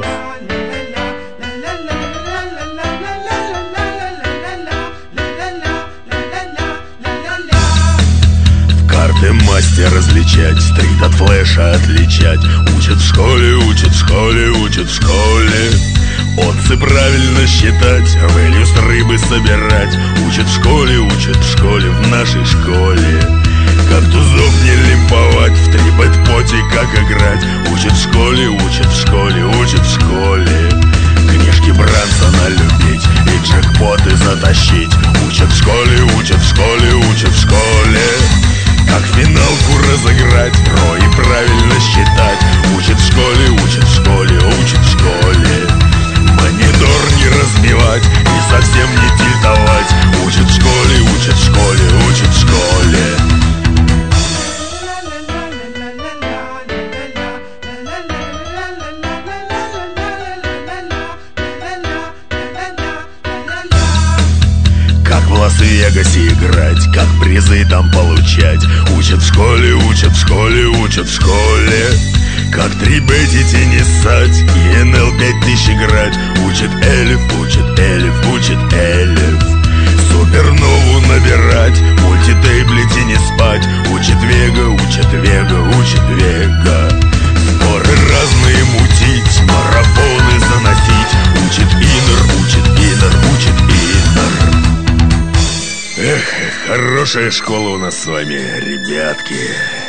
Карты мастер различать, стрит от флеша отличать. Учат в школе, учат в школе, учат в школе. Отцы правильно считать, value с рыбы собирать. Учат в школе, в нашей школе. Как тузов не лимповать, в трипэт-поте как играть. Учат в школе, учат в школе, учат в школе. Книжки Брансона любить и джекпоты затащить. Учат в школе, учат в школе, учат в школе. Как финалку разыграть, про и правильно считать. Учат в школе, учат в школе, учат в школе. Монитор не разбивать и совсем не тильтовать. Учат в школе, учат в школе, учат в школе. Как в Лас-Вегасе играть, как призы там получать. Учат в школе, учат в школе, учат в школе. Как трибетить и не ссать, и НЛ 5000 играть. Учит эльф, учит эльф, учит эльф. Супернову набирать, мультитейблить и не спать. Учит Вега, учит Вега, учит Вега. Споры разные мутить, марафоны заносить. Учит Иннер, учит Иннер, учит Иннер. Эх, хорошая школа у нас с вами, ребятки.